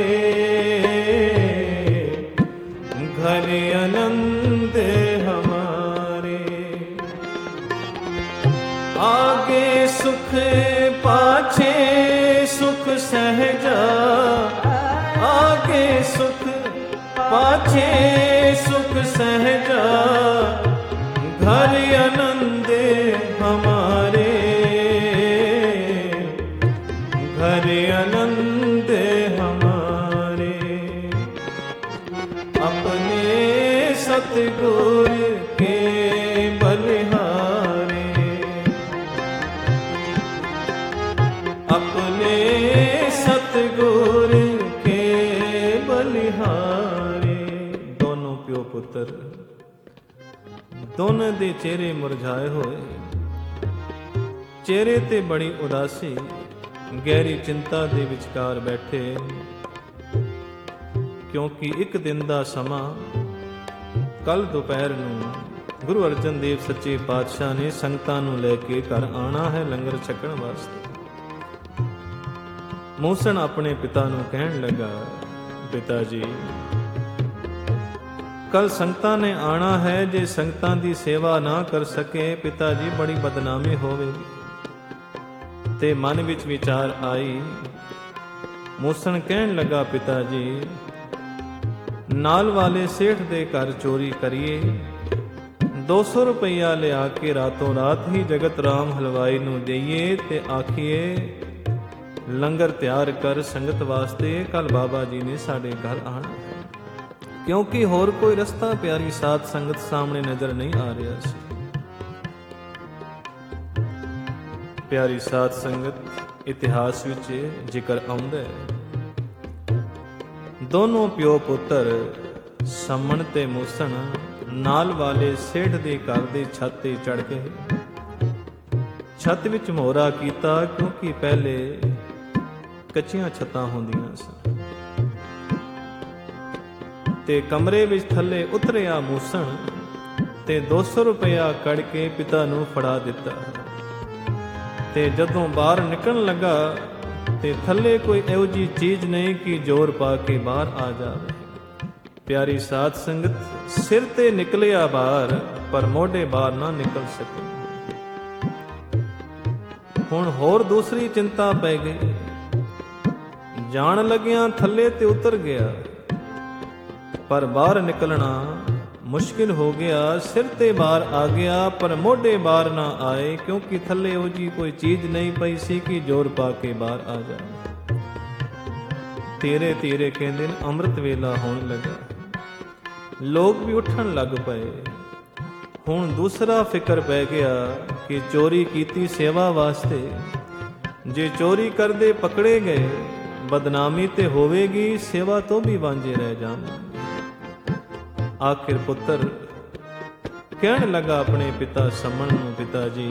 घर आनंद हमारे। आगे सुख पाछे सुख सहजा, आगे सुख पाछे सुख सहजा, घर आनंद हमारे, ਸਤਿਗੁਰ ਕੇ ਬਲਿਹਾਰੇ, ਆਪਣੇ ਸਤਿਗੁਰ ਕੇ ਬਲਿਹਾਰੇ। ਦੋਨੋਂ ਪਿਓ ਪੁੱਤਰ ਦੋਨਾਂ ਦੇ ਚਿਹਰੇ ਮੁਰਝਾਏ ਹੋਏ, ਚਿਹਰੇ ਤੇ ਬੜੀ ਉਦਾਸੀ, ਗਹਿਰੀ ਚਿੰਤਾ ਦੇ ਵਿਚਕਾਰ ਬੈਠੇ, ਕਿਉਂਕਿ ਇੱਕ ਦਿਨ ਦਾ ਸਮਾਂ ਕੱਲ ਦੁਪਹਿਰ ਨੂੰ ਗੁਰੂ ਅਰਜਨ ਦੇਵ ਸੱਚੇ ਪਾਤਸ਼ਾਹ ਨੇ ਸੰਗਤਾਂ ਨੂੰ ਲੈ ਕੇ ਘਰ ਆਉਣਾ ਹੈ ਲੰਗਰ ਛਕਣ ਵਾਸਤੇ। ਮੂਸਣ ਆਪਣੇ ਪਿਤਾ ਨੂੰ ਕਹਿਣ ਲੱਗਾ, ਪਿਤਾ ਜੀ ਕੱਲ ਸੰਗਤਾਂ ਨੇ ਆਣਾ ਹੈ, ਜੇ ਸੰਗਤਾਂ ਦੀ ਸੇਵਾ ਨਾ ਕਰ ਸਕੇ ਪਿਤਾ ਜੀ ਬੜੀ ਬਦਨਾਮੀ ਹੋਵੇਗੀ। ਤੇ ਮਨ ਵਿੱਚ ਵਿਚਾਰ ਆਈ, ਮੂਸਣ ਕਹਿਣ ਲੱਗਾ, ਪਿਤਾ ਜੀ ਨਾਲ ਵਾਲੇ ਸੇਠ ਦੇ ਘਰ ਚੋਰੀ ਕਰੀਏ, 200 ਰੁਪਈਆ ਲਿਆ ਕੇ ਰਾਤੋਂ ਰਾਤ ਹੀ ਜਗਤ ਰਾਮ ਹਲਵਾਈ ਨੂੰ ਦੇਈਏ ਤੇ ਆਖੀਏ ਲੰਗਰ ਤਿਆਰ ਕਰ ਸੰਗਤ ਵਾਸਤੇ, ਕੱਲ ਬਾਬਾ ਜੀ ਨੇ ਸਾਡੇ ਘਰ ਆਣਾ। ਕਿਉਂਕਿ ਹੋਰ ਕੋਈ ਰਸਤਾ ਪਿਆਰੀ ਸਾਧ ਸੰਗਤ ਸਾਹਮਣੇ ਨਜ਼ਰ ਨਹੀਂ ਆ ਰਿਹਾ ਸੀ। ਪਿਆਰੀ ਸਾਧ ਸੰਗਤ ਇਤਿਹਾਸ ਵਿੱਚ ਜ਼ਿਕਰ ਆਉਂਦਾ ਹੈ, ਦੋਨੋਂ ਪਿਓ ਪੁੱਤਰ ਸੰਮਣ ਤੇ ਮੂਸਣ ਨਾਲ ਵਾਲੇ ਸੇਠ ਦੇ ਘਰ ਦੇ ਛੱਤ ਤੇ ਚੜ੍ਹ ਗਏ। ਛੱਤ ਵਿੱਚ ਮੋਹਰਾ ਕੀਤਾ, ਕਿਉਂਕਿ ਪਹਿਲੇ ਕੱਚੀਆਂ ਛੱਤਾਂ ਹੁੰਦੀਆਂ ਸਨ। ਤੇ ਕਮਰੇ ਵਿੱਚ ਥੱਲੇ ਉਤਰਿਆ ਮੂਸਣ ਤੇ 200 ਰੁਪਇਆ ਕੱਢ ਕੇ ਪਿਤਾ ਨੂੰ ਫੜਾ ਦਿੱਤਾ। ਤੇ ਜਦੋਂ ਬਾਹਰ ਨਿਕਲਣ ਲੱਗਾ ਤੇ ਥੱਲੇ ਕੋਈ ਇਹੋ ਜਿਹੀ ਚੀਜ਼ ਨਹੀਂ ਕਿ ਜ਼ੋਰ ਪਾ ਕੇ ਬਾਹਰ ਆ ਜਾਵੇ। ਪਿਆਰੀ ਸਾਧ ਸੰਗਤ ਸਿਰ ਤੇ ਨਿਕਲਿਆ ਬਾਹਰ, ਪਰ ਮੋਢੇ ਬਾਹਰ ਨਾ ਨਿਕਲ ਸਕੇ। ਹੁਣ ਹੋਰ ਦੂਸਰੀ ਚਿੰਤਾ ਪੈ ਗਈ, ਜਾਣ ਲੱਗਿਆਂ ਥੱਲੇ ਤੇ ਉਤਰ ਗਿਆ, ਪਰ ਬਾਹਰ ਨਿਕਲਣਾ ਮੁਸ਼ਕਿਲ ਹੋ ਗਿਆ। ਸਿਰ ਤੇ ਬਾਹਰ ਆ ਗਿਆ, ਪਰ ਮੋਢੇ ਬਾਹਰ ਨਾ ਆਏ, ਕਿਉਂਕਿ ਥੱਲੇ ਉਹ ਜੀ ਕੋਈ ਚੀਜ਼ ਨਹੀਂ ਪਈ ਸੀ ਕਿ ਜ਼ੋਰ ਪਾ ਕੇ ਬਾਹਰ ਆ ਜਾਏ। ਧੀਰੇ ਧੀਰੇ ਕਹਿੰਦੇ ਨੇ ਅੰਮ੍ਰਿਤ ਵੇਲਾ ਹੋਣ ਲੱਗਾ, ਲੋਕ ਵੀ ਉੱਠਣ ਲੱਗ ਪਏ। ਹੁਣ ਦੂਸਰਾ ਫਿਕਰ ਪੈ ਗਿਆ ਕਿ ਚੋਰੀ ਕੀਤੀ ਸੇਵਾ ਵਾਸਤੇ, ਜੇ ਚੋਰੀ ਕਰਦੇ ਪਕੜੇ ਗਏ ਬਦਨਾਮੀ ਤੇ ਹੋਵੇਗੀ, ਸੇਵਾ ਤੋਂ ਵੀ ਵਾਂਝੇ ਰਹਿ ਜਾਵਾਂਗੇ। ਆਖਿਰ ਪੁੱਤਰ ਕਹਿਣ ਲੱਗਾ ਆਪਣੇ ਪਿਤਾ ਸੰਮਣ ਨੂੰ, ਪਿਤਾ ਜੀ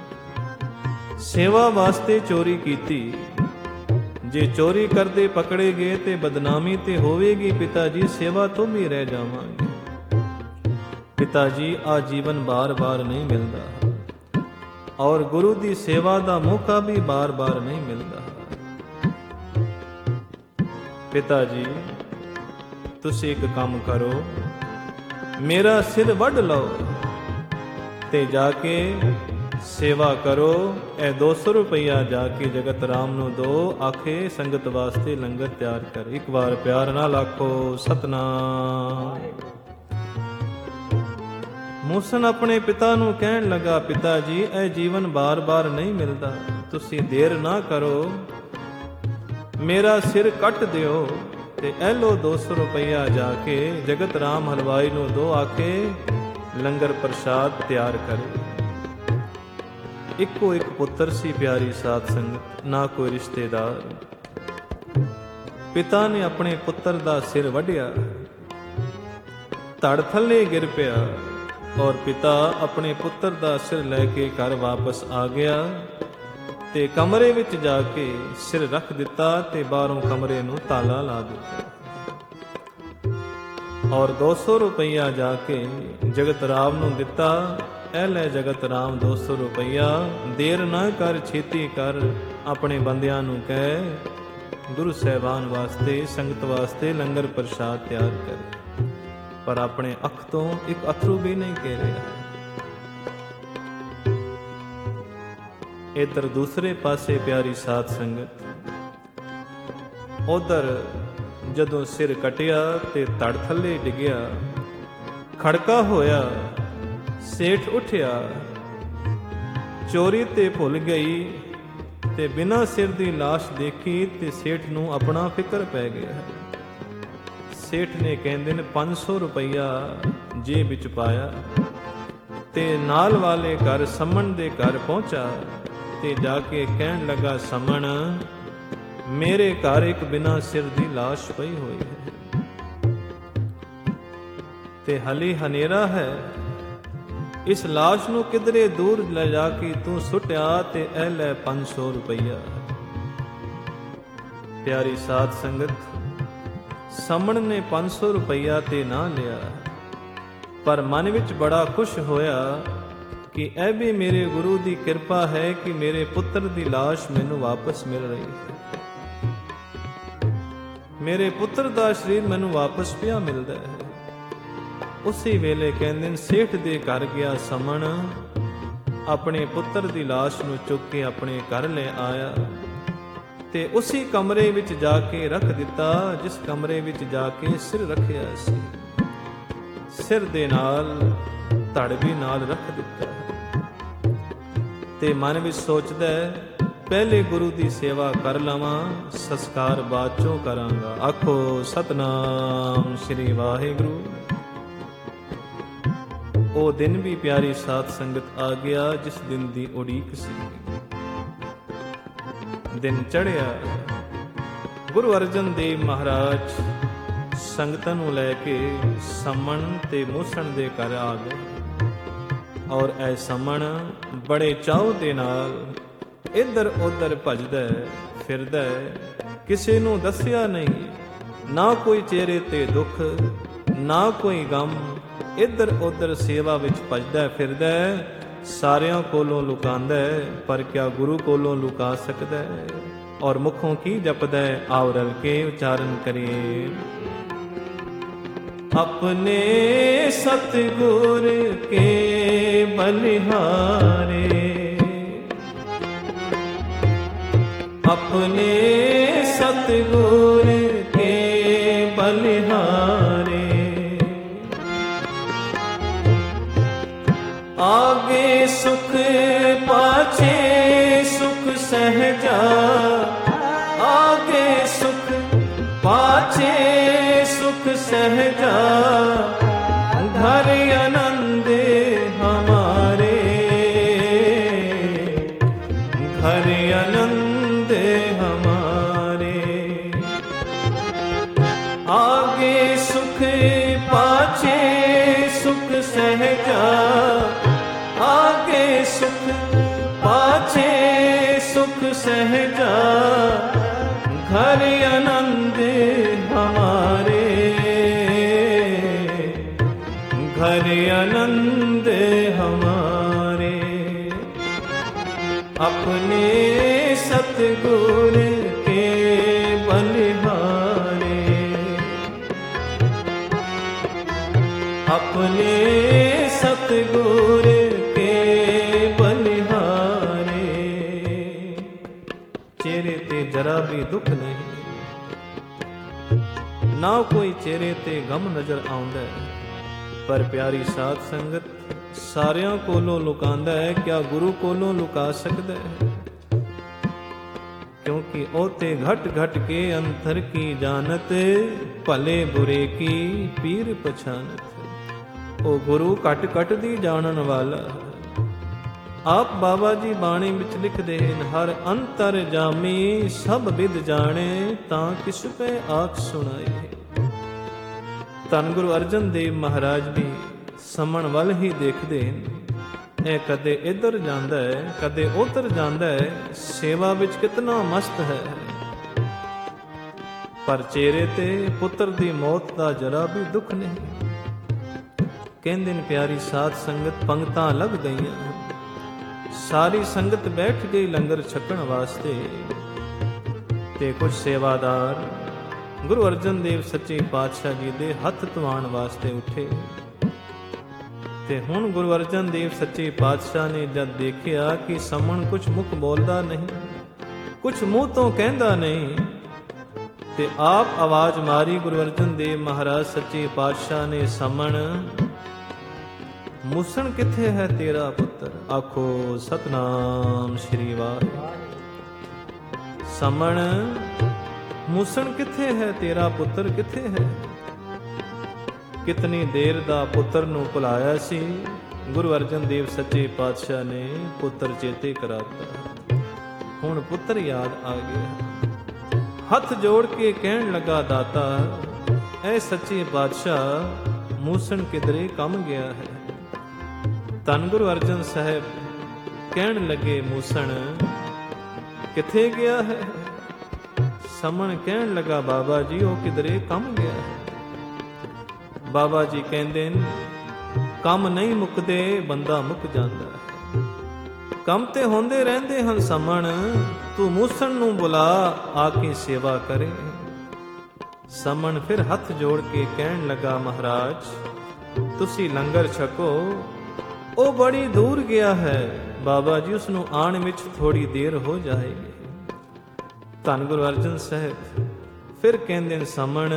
ਸੇਵਾ ਵਾਸਤੇ ਚੋਰੀ ਕੀਤੀ, ਜੇ ਚੋਰੀ ਕਰਦੇ ਪਕੜੇ ਗਏ ਤੇ ਬਦਨਾਮੀ ਤੇ ਹੋਵੇਗੀ ਪਿਤਾ ਜੀ, ਸੇਵਾ ਤੋਂ ਵੀ ਰਹਿ ਜਾਵਾਂਗੇ। ਪਿਤਾ ਜੀ ਆ ਜੀਵਨ ਬਾਰ-ਬਾਰ ਨਹੀਂ ਮਿਲਦਾ, ਔਰ ਗੁਰੂ ਦੀ ਸੇਵਾ ਦਾ ਮੌਕਾ ਵੀ ਬਾਰ-ਬਾਰ ਨਹੀਂ ਮਿਲਦਾ। ਪਿਤਾ ਜੀ ਤੁਸੀਂ ਇੱਕ ਕੰਮ ਕਰੋ, ਮੇਰਾ ਸਿਰ ਵੱਢ ਲਓ ਤੇ ਜਾ ਕੇ ਸੇਵਾ ਕਰੋ। ਇਹ 200 ਰੁਪਈਆ ਜਾ ਕੇ ਜਗਤ ਰਾਮ ਨੂੰ ਦੋ, ਆਖੇ ਸੰਗਤ ਵਾਸਤੇ ਲੰਗਰ ਤਿਆਰ ਕਰ। ਇੱਕ ਵਾਰ ਪਿਆਰ ਨਾਲ ਆਖੋ ਸਤਨਾਮ। ਮੂਸਣ ਆਪਣੇ ਪਿਤਾ ਨੂੰ ਕਹਿਣ ਲੱਗਾ, ਪਿਤਾ ਜੀ ਇਹ ਜੀਵਨ ਬਾਰ-ਬਾਰ ਨਹੀਂ ਮਿਲਦਾ, ਤੁਸੀਂ ਦੇਰ ਨਾ ਕਰੋ, ਮੇਰਾ ਸਿਰ ਕੱਟ ਦਿਓ ਤੇ ਇਹ ਲੋ 200 ਰੁਪਈਆ ਜਾ ਕੇ ਜਗਤ ਰਾਮ ਹਲਵਾਈ ਨੂੰ ਦੋ, ਆਕੇ ਲੰਗਰ ਪ੍ਰਸ਼ਾਦ ਤਿਆਰ ਕਰੇ। ਇੱਕੋ ਇੱਕ ਪੁੱਤਰ ਸੀ ਪਿਆਰੀ ਸਾਧ ਸੰਗਤ, ਨਾ ਕੋਈ ਰਿਸ਼ਤੇਦਾਰ। ਪਿਤਾ ਨੇ ਆਪਣੇ ਪੁੱਤਰ ਦਾ ਸਿਰ ਵੱਢਿਆ, ਧੜ ਥੱਲੇ ਗਿਰ ਪਿਆ, ਔਰ ਪਿਤਾ ਆਪਣੇ ਪੁੱਤਰ ਦਾ ਸਿਰ ਲੈ ਕੇ ਘਰ ਵਾਪਸ ਆ ਗਿਆ ਤੇ ਕਮਰੇ ਵਿੱਚ ਜਾ ਕੇ ਸਿਰ ਰੱਖ ਦਿੱਤਾ ਤੇ ਬਾਹਰੋਂ ਕਮਰੇ ਨੂੰ ਤਾਲਾ ਲਾ ਦਿੱਤਾ। ਔਰ 200 ਰੁਪਈਆ ਜਾ ਕੇ ਜਗਤ ਰਾਮ ਨੂੰ ਦਿੱਤਾ। ਇਹ ਲੈ ਜਗਤ ਰਾਮ 200 ਰੁਪਈਆ, ਦੇਰ ਨਾ ਕਰ, ਛੇਤੀ ਕਰ, ਆਪਣੇ ਬੰਦਿਆਂ ਨੂੰ ਕਹਿ ਗੁਰੂ ਸਾਹਿਬਾਨ ਵਾਸਤੇ ਸੰਗਤ ਵਾਸਤੇ ਲੰਗਰ ਪ੍ਰਸ਼ਾਦ ਤਿਆਰ ਕਰ। ਪਰ ਆਪਣੇ ਅੱਖ ਤੋਂ ਇੱਕ ਅਥਰੂ ਵੀ ਨਹੀਂ ਕਹਿ ਰਿਹਾ। ਇਧਰ ਦੂਸਰੇ ਪਾਸੇ ਪਿਆਰੀ ਸਾਧ ਸੰਗਤ, ਉਧਰ ਜਦੋਂ ਸਿਰ ਕਟਿਆ ਤੇ ਧੜ ਥੱਲੇ ਡਿੱਗਿਆ, ਖੜਕਾ ਹੋਇਆ, ਸੇਠ ਉੱਠਿਆ, ਚੋਰੀ ਤੇ ਭੁੱਲ ਗਈ ਤੇ ਬਿਨਾਂ ਸਿਰ ਦੀ ਲਾਸ਼ ਦੇਖੀ ਤੇ ਸੇਠ ਨੂੰ ਆਪਣਾ ਫਿਕਰ ਪੈ ਗਿਆ। ਸੇਠ ਨੇ ਕਹਿੰਦੇ ਨੇ 500 ਰੁਪਈਆ ਜੇਬ ਵਿੱਚ ਪਾਇਆ ਤੇ ਨਾਲ ਵਾਲੇ ਘਰ ਸਮਣ ਦੇ ਘਰ ਪਹੁੰਚਾ ਤੇ ਜਾ ਕੇ ਕਹਿਣ ਲੱਗਾ, ਸਮਣ, ਮੇਰੇ ਘਰ ਇੱਕ ਬਿਨਾਂ ਸਿਰ ਦੀ ਲਾਸ਼ ਪਈ ਹੋਈ ਹੈ ਤੇ ਹਲੀ ਹਨੇਰਾ ਹੈ, ਇਸ ਲਾਸ਼ ਨੂੰ ਕਿਧਰੇ ਦੂਰ ਲੈ ਜਾ ਕੇ ਤੂੰ ਸੁੱਟਿਆ ਤੇ ਇਹ ਲੈ 500 ਰੁਪਈਆ। ਪਿਆਰੀ ਸਾਧ ਸੰਗਤ, ਸਮਣ ਨੇ 500 ਰੁਪਈਆ ਤੇ ਨਾ ਲਿਆ, ਪਰ ਮਨ ਵਿੱਚ ਬੜਾ ਖੁਸ਼ ਹੋਇਆ ਕਿ ਇਹ ਵੀ ਮੇਰੇ ਗੁਰੂ ਦੀ ਕਿਰਪਾ ਹੈ ਕਿ ਮੇਰੇ ਪੁੱਤਰ ਦੀ ਲਾਸ਼ ਮੈਨੂੰ ਵਾਪਸ ਮਿਲ ਰਹੀ ਹੈ, ਮੇਰੇ ਪੁੱਤਰ ਦਾ ਸਰੀਰ ਮੈਨੂੰ ਵਾਪਸ ਪਿਆ ਮਿਲਦਾ ਹੈ। ਉਸੇ ਵੇਲੇ ਕਹਿੰਦੇ ਸੇਠ ਦੇ ਘਰ ਗਿਆ ਸਮਣ, ਆਪਣੇ ਪੁੱਤਰ ਦੀ ਲਾਸ਼ ਨੂੰ ਚੁੱਕ ਕੇ ਆਪਣੇ ਘਰ ਲੈ ਆਇਆ ਤੇ ਉਸੇ ਕਮਰੇ ਵਿੱਚ ਜਾ ਕੇ ਰੱਖ ਦਿੱਤਾ ਜਿਸ ਕਮਰੇ ਵਿੱਚ ਜਾ ਕੇ ਸਿਰ ਰੱਖਿਆ ਸੀ। ਸਿਰ ਦੇ ਨਾਲ ਧੜ ਵੀ ਨਾਲ ਰੱਖ ਦਿੱਤਾ ਤੇ ਮਨ ਵਿੱਚ ਸੋਚਦਾ, ਪਹਿਲੇ ਗੁਰੂ ਦੀ ਸੇਵਾ ਕਰ ਲਵਾਂ, ਸੰਸਕਾਰ ਬਾਅਦ ਚੋਂ ਕਰਾਂਗਾ। ਆਖੋ ਸਤਨਾਮ ਸ੍ਰੀ ਵਾਹਿਗੁਰੂ। ਉਹ ਦਿਨ ਵੀ ਪਿਆਰੀ ਸਾਧ ਸੰਗਤ ਆ ਗਿਆ ਜਿਸ ਦਿਨ ਦੀ ਉਡੀਕ ਸੀ। ਦਿਨ ਚੜ੍ਹਿਆ, ਗੁਰੂ ਅਰਜਨ ਦੇਵ ਮਹਾਰਾਜ ਸੰਗਤਾਂ ਨੂੰ ਲੈ ਕੇ ਸਮਣ ਤੇ ਮੂਸਣ ਦੇ ਘਰ ਆ ਗਏ ਔਰ ਇਹ ਸਮਣ ਬੜੇ ਚਾਅ ਦੇ ਨਾਲ ਇੱਧਰ ਉੱਧਰ ਭਜਦਾ ਫਿਰਦਾ, ਕਿਸੇ ਨੂੰ ਦੱਸਿਆ ਨਹੀਂ, ਨਾ ਕੋਈ ਚਿਹਰੇ ਤੇ ਦੁੱਖ ਨਾ ਕੋਈ ਗਮ, ਇੱਧਰ ਉੱਧਰ ਸੇਵਾ ਵਿੱਚ ਭਜਦਾ ਫਿਰਦਾ, ਸਾਰਿਆਂ ਕੋਲੋਂ ਲੁਕਾਉਂਦਾ, ਪਰ ਕਿਆ ਗੁਰੂ ਕੋਲੋਂ ਲੁਕਾ ਸਕਦਾ ਹੈ? ਔਰ ਮੁਖੋਂ ਕੀ ਜਪਦਾ, ਆਓ ਰਲ ਕੇ ਉਚਾਰਨ ਕਰੀਏ। अपने सतगुर के बलिहारे, अपने सतगुर के बलिहारे, आगे सुख पाछे सुख सहजा, आगे सुख पाछे सुख सहजा, घर आनंद हमारे, घर आनंद हमारे, आगे सुख पाछे सुख सहजा, आगे सुख पाछे सुख सहजा, घर आनंद हमारे, घर आनंद हमारे, अपने सतगुर के बलिहारे, अपने सतगुर के बलिहारे। चेहरे ते जरा भी दुख नहीं, ना कोई चेहरे ते गम नजर आउंदा है, पर प्यारी साध संगत सारियां कोलों लुकांदा है, क्या गुरु कोलों लुका सकदा है? क्योंकि ओते घट घट के अंतर की जानत, भले बुरे की पीर पछानत। ओ गुरु घट घट दी जानन वाला। आप बाबा जी बाणी विच लिखदे हैं, हर अंतर जामी सब विद जाने, तां किस पे आख सुनाए। ਧੰਨ ਗੁਰੂ ਅਰਜਨ ਦੇਵ ਮਹਾਰਾਜ ਵੀ ਸਮਣ ਵੱਲ ਹੀ ਦੇਖਦੇ ਨੇ। ਇਹ ਕਦੇ ਇੱਧਰ ਜਾਂਦਾ ਹੈ, ਕਦੇ ਉੱਧਰ ਜਾਂਦਾ ਹੈ, ਸੇਵਾ ਵਿੱਚ ਕਿਤਨਾ ਮਸਤ ਹੈ, ਪਰ ਚਿਹਰੇ ਤੇ ਪੁੱਤਰ ਦੀ ਮੌਤ ਦਾ ਜਰਾ ਵੀ ਦੁੱਖ ਨਹੀਂ। ਕਹਿੰਦੇ ਨੇ ਪਿਆਰੀ ਸਾਧ ਸੰਗਤ, ਪੰਗਤਾਂ ਲੱਗ ਗਈਆਂ, ਸਾਰੀ ਸੰਗਤ ਬੈਠ ਗਈ ਲੰਗਰ ਛਕਣ ਵਾਸਤੇ ਤੇ ਕੁਝ ਸੇਵਾਦਾਰ ਗੁਰੂ ਅਰਜਨ ਦੇਵ ਸੱਚੇ ਪਾਤਸ਼ਾਹ ਜੀ ਦੇ ਹੱਥ ਧਵਾਉਣ ਵਾਸਤੇ ਉੱਠੇ ਤੇ ਹੁਣ ਗੁਰੂ ਅਰਜਨ ਦੇਵ ਸੱਚੇ ਪਾਤਸ਼ਾਹ ਨੇ ਜਦ ਦੇਖਿਆ ਕਿ ਸਮਣ ਕੁਝ ਮੁਖ ਬੋਲਦਾ ਨਹੀਂ, ਕੁਝ ਮੂੰਹ ਤੋਂ ਕਹਿੰਦਾ ਨਹੀਂ, ਤੇ ਆਪ ਆਵਾਜ਼ ਮਾਰੀ ਗੁਰੂ ਅਰਜਨ ਦੇਵ ਮਹਾਰਾਜ ਸੱਚੇ ਪਾਤਸ਼ਾਹ ਨੇ, ਸਮਣ ਮੂਸਣ ਕਿੱਥੇ ਹੈ ਤੇਰਾ ਪੁੱਤਰ? ਆਖੋ ਸਤਨਾਮ ਸ੍ਰੀ ਵਾਹਿਗੁਰੂ। ਸਮਣ ਮੂਸਣ ਕਿੱਥੇ ਹੈ ਤੇਰਾ ਪੁੱਤਰ, ਕਿੱਥੇ ਹੈ? ਕਿਤਨੀ ਦੇਰ ਦਾ ਪੁੱਤਰ ਨੂੰ ਭੁਲਾਇਆ ਸੀ, ਗੁਰੂ ਅਰਜਨ ਦੇਵ ਸੱਚੇ ਪਾਤਸ਼ਾਹ ਨੇ ਪੁੱਤਰ ਚੇਤੇ ਕਰਾਤਾ। ਹੁਣ ਪੁੱਤਰ ਯਾਦ ਆ ਗਿਆ। ਹੱਥ ਜੋੜ ਕੇ ਕਹਿਣ ਲੱਗਾ, ਦਾਤਾ ਐ ਸੱਚੇ ਪਾਤਸ਼ਾਹ, ਮੂਸਣ ਕਿਧਰੇ ਕੰਮ ਗਿਆ ਹੈ। ਧੰਨ ਗੁਰੂ ਅਰਜਨ ਸਾਹਿਬ ਕਹਿਣ ਲੱਗੇ, ਮੂਸਣ ਕਿੱਥੇ ਗਿਆ ਹੈ? ਸਮਣ ਕਹਿਣ ਲੱਗਾ, ਬਾਬਾ ਜੀ ਉਹ ਕਿਧਰੇ ਕੰਮ ਗਿਆ ਹੈ। ਬਾਬਾ ਜੀ ਕਹਿੰਦੇ ਨੇ, ਕੰਮ ਨਹੀਂ ਮੁੱਕਦੇ, ਬੰਦਾ ਮੁੱਕ ਜਾਂਦਾ ਹੈ। ਕੰਮ ਤੇ ਹੁੰਦੇ ਰਹਿੰਦੇ ਹਨ ਸਮਣ, ਤੂੰ ਮੂਸਣ ਨੂੰ ਬੁਲਾ, ਆ ਕੇ ਸੇਵਾ ਕਰੇ। ਸਮਣ ਫਿਰ ਹੱਥ ਜੋੜ ਕੇ ਕਹਿਣ ਲੱਗਾ, ਮਹਾਰਾਜ ਤੁਸੀਂ ਲੰਗਰ ਛਕੋ, ਉਹ ਬੜੀ ਦੂਰ ਗਿਆ ਹੈ। ਬਾਬਾ ਜੀ ਉਸ ਨੂੰ ਆਉਣ ਵਿੱਚ ਥੋੜੀ ਦੇਰ ਹੋ ਜਾਏਗੀ। ਧੰਨ ਗੁਰੂ ਅਰਜਨ ਸਾਹਿਬ ਫਿਰ ਕਹਿੰਦੇ ਨੇ, ਸਮਣ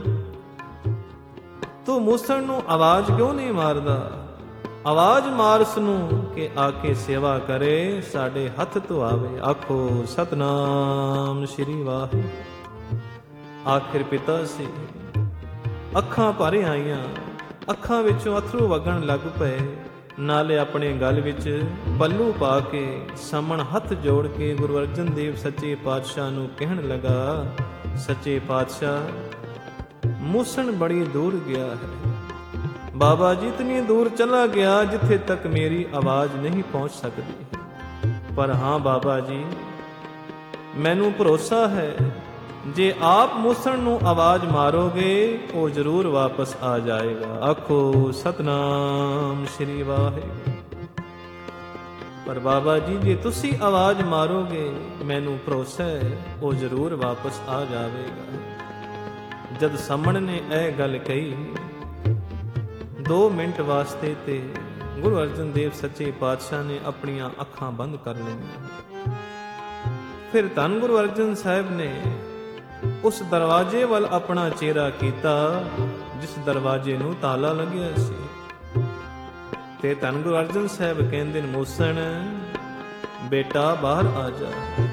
ਤੂੰ ਮੂਸਣ ਨੂੰ ਆਵਾਜ਼ ਕਿਉਂ ਨਹੀਂ ਮਾਰਦਾ? ਆਵਾਜ਼ ਮਾਰ ਉਸ ਨੂੰ ਕਿ ਆ ਕੇ ਸੇਵਾ ਕਰੇ, ਸਾਡੇ ਹੱਥ ਧੁਆਵੇ। ਆਖੋ ਸਤਨਾਮ ਸ੍ਰੀ ਵਾਹਿਗੁਰੂ। ਆਖਿਰ ਪਿਤਾ ਸੀ, ਅੱਖਾਂ ਭਰ ਆਈਆਂ, ਅੱਖਾਂ ਵਿੱਚੋਂ ਅਥਰੂ ਵਗਣ ਲੱਗ ਪਏ। ਨਾਲੇ ਆਪਣੇ ਗਲ ਵਿੱਚ ਪੱਲੂ ਪਾ ਕੇ ਸਮਣ ਹੱਥ ਜੋੜ ਕੇ ਗੁਰੂ ਅਰਜਨ ਦੇਵ ਸੱਚੇ ਪਾਤਸ਼ਾਹ ਨੂੰ ਕਹਿਣ ਲੱਗਾ, ਸੱਚੇ ਪਾਤਸ਼ਾਹ ਮੂਸਣ ਬੜੀ ਦੂਰ ਗਿਆ ਹੈ। ਬਾਬਾ ਜੀ ਇਤਨੀ ਦੂਰ ਚਲਾ ਗਿਆ ਜਿੱਥੇ ਤੱਕ ਮੇਰੀ ਆਵਾਜ਼ ਨਹੀਂ ਪਹੁੰਚ ਸਕਦੀ। ਪਰ ਹਾਂ ਬਾਬਾ ਜੀ, ਮੈਨੂੰ ਭਰੋਸਾ ਹੈ, ਜੇ ਆਪ ਮੂਸਣ ਨੂੰ ਆਵਾਜ਼ ਮਾਰੋਗੇ ਉਹ ਜ਼ਰੂਰ ਵਾਪਸ ਆ ਜਾਏਗਾ। ਆਖੋ ਸਤਨਾਮ ਸ੍ਰੀ ਵਾਹਿਗੁਰੂ। ਪਰ ਬਾਬਾ ਜੀ ਜੇ ਤੁਸੀਂ ਆਵਾਜ਼ ਮਾਰੋਗੇ, ਮੈਨੂੰ ਭਰੋਸਾ ਹੈ ਉਹ ਜ਼ਰੂਰ ਵਾਪਸ ਆ ਜਾਵੇਗਾ। ਜਦ ਸਮਣ ਨੇ ਇਹ ਗੱਲ ਕਹੀ, 2 ਮਿੰਟ ਵਾਸਤੇ ਤੇ ਗੁਰੂ ਅਰਜਨ ਦੇਵ ਸੱਚੇ ਪਾਤਸ਼ਾਹ ਨੇ ਆਪਣੀਆਂ ਅੱਖਾਂ ਬੰਦ ਕਰ ਲਈਆਂ। ਫਿਰ ਧੰਨ ਗੁਰੂ ਅਰਜਨ ਸਾਹਿਬ ਨੇ ਉਸ ਦਰਵਾਜ਼ੇ ਵੱਲ ਆਪਣਾ ਚਿਹਰਾ ਕੀਤਾ ਜਿਸ ਦਰਵਾਜ਼ੇ ਨੂੰ ਤਾਲਾ ਲੱਗਿਆ ਸੀ। ਤੇ ਧੰਨ ਗੁਰੂ ਅਰਜਨ ਸਾਹਿਬ ਕਹਿੰਦੇ ਨੇ, ਮੂਸਣ ਬੇਟਾ ਬਾਹਰ ਆ ਜਾ,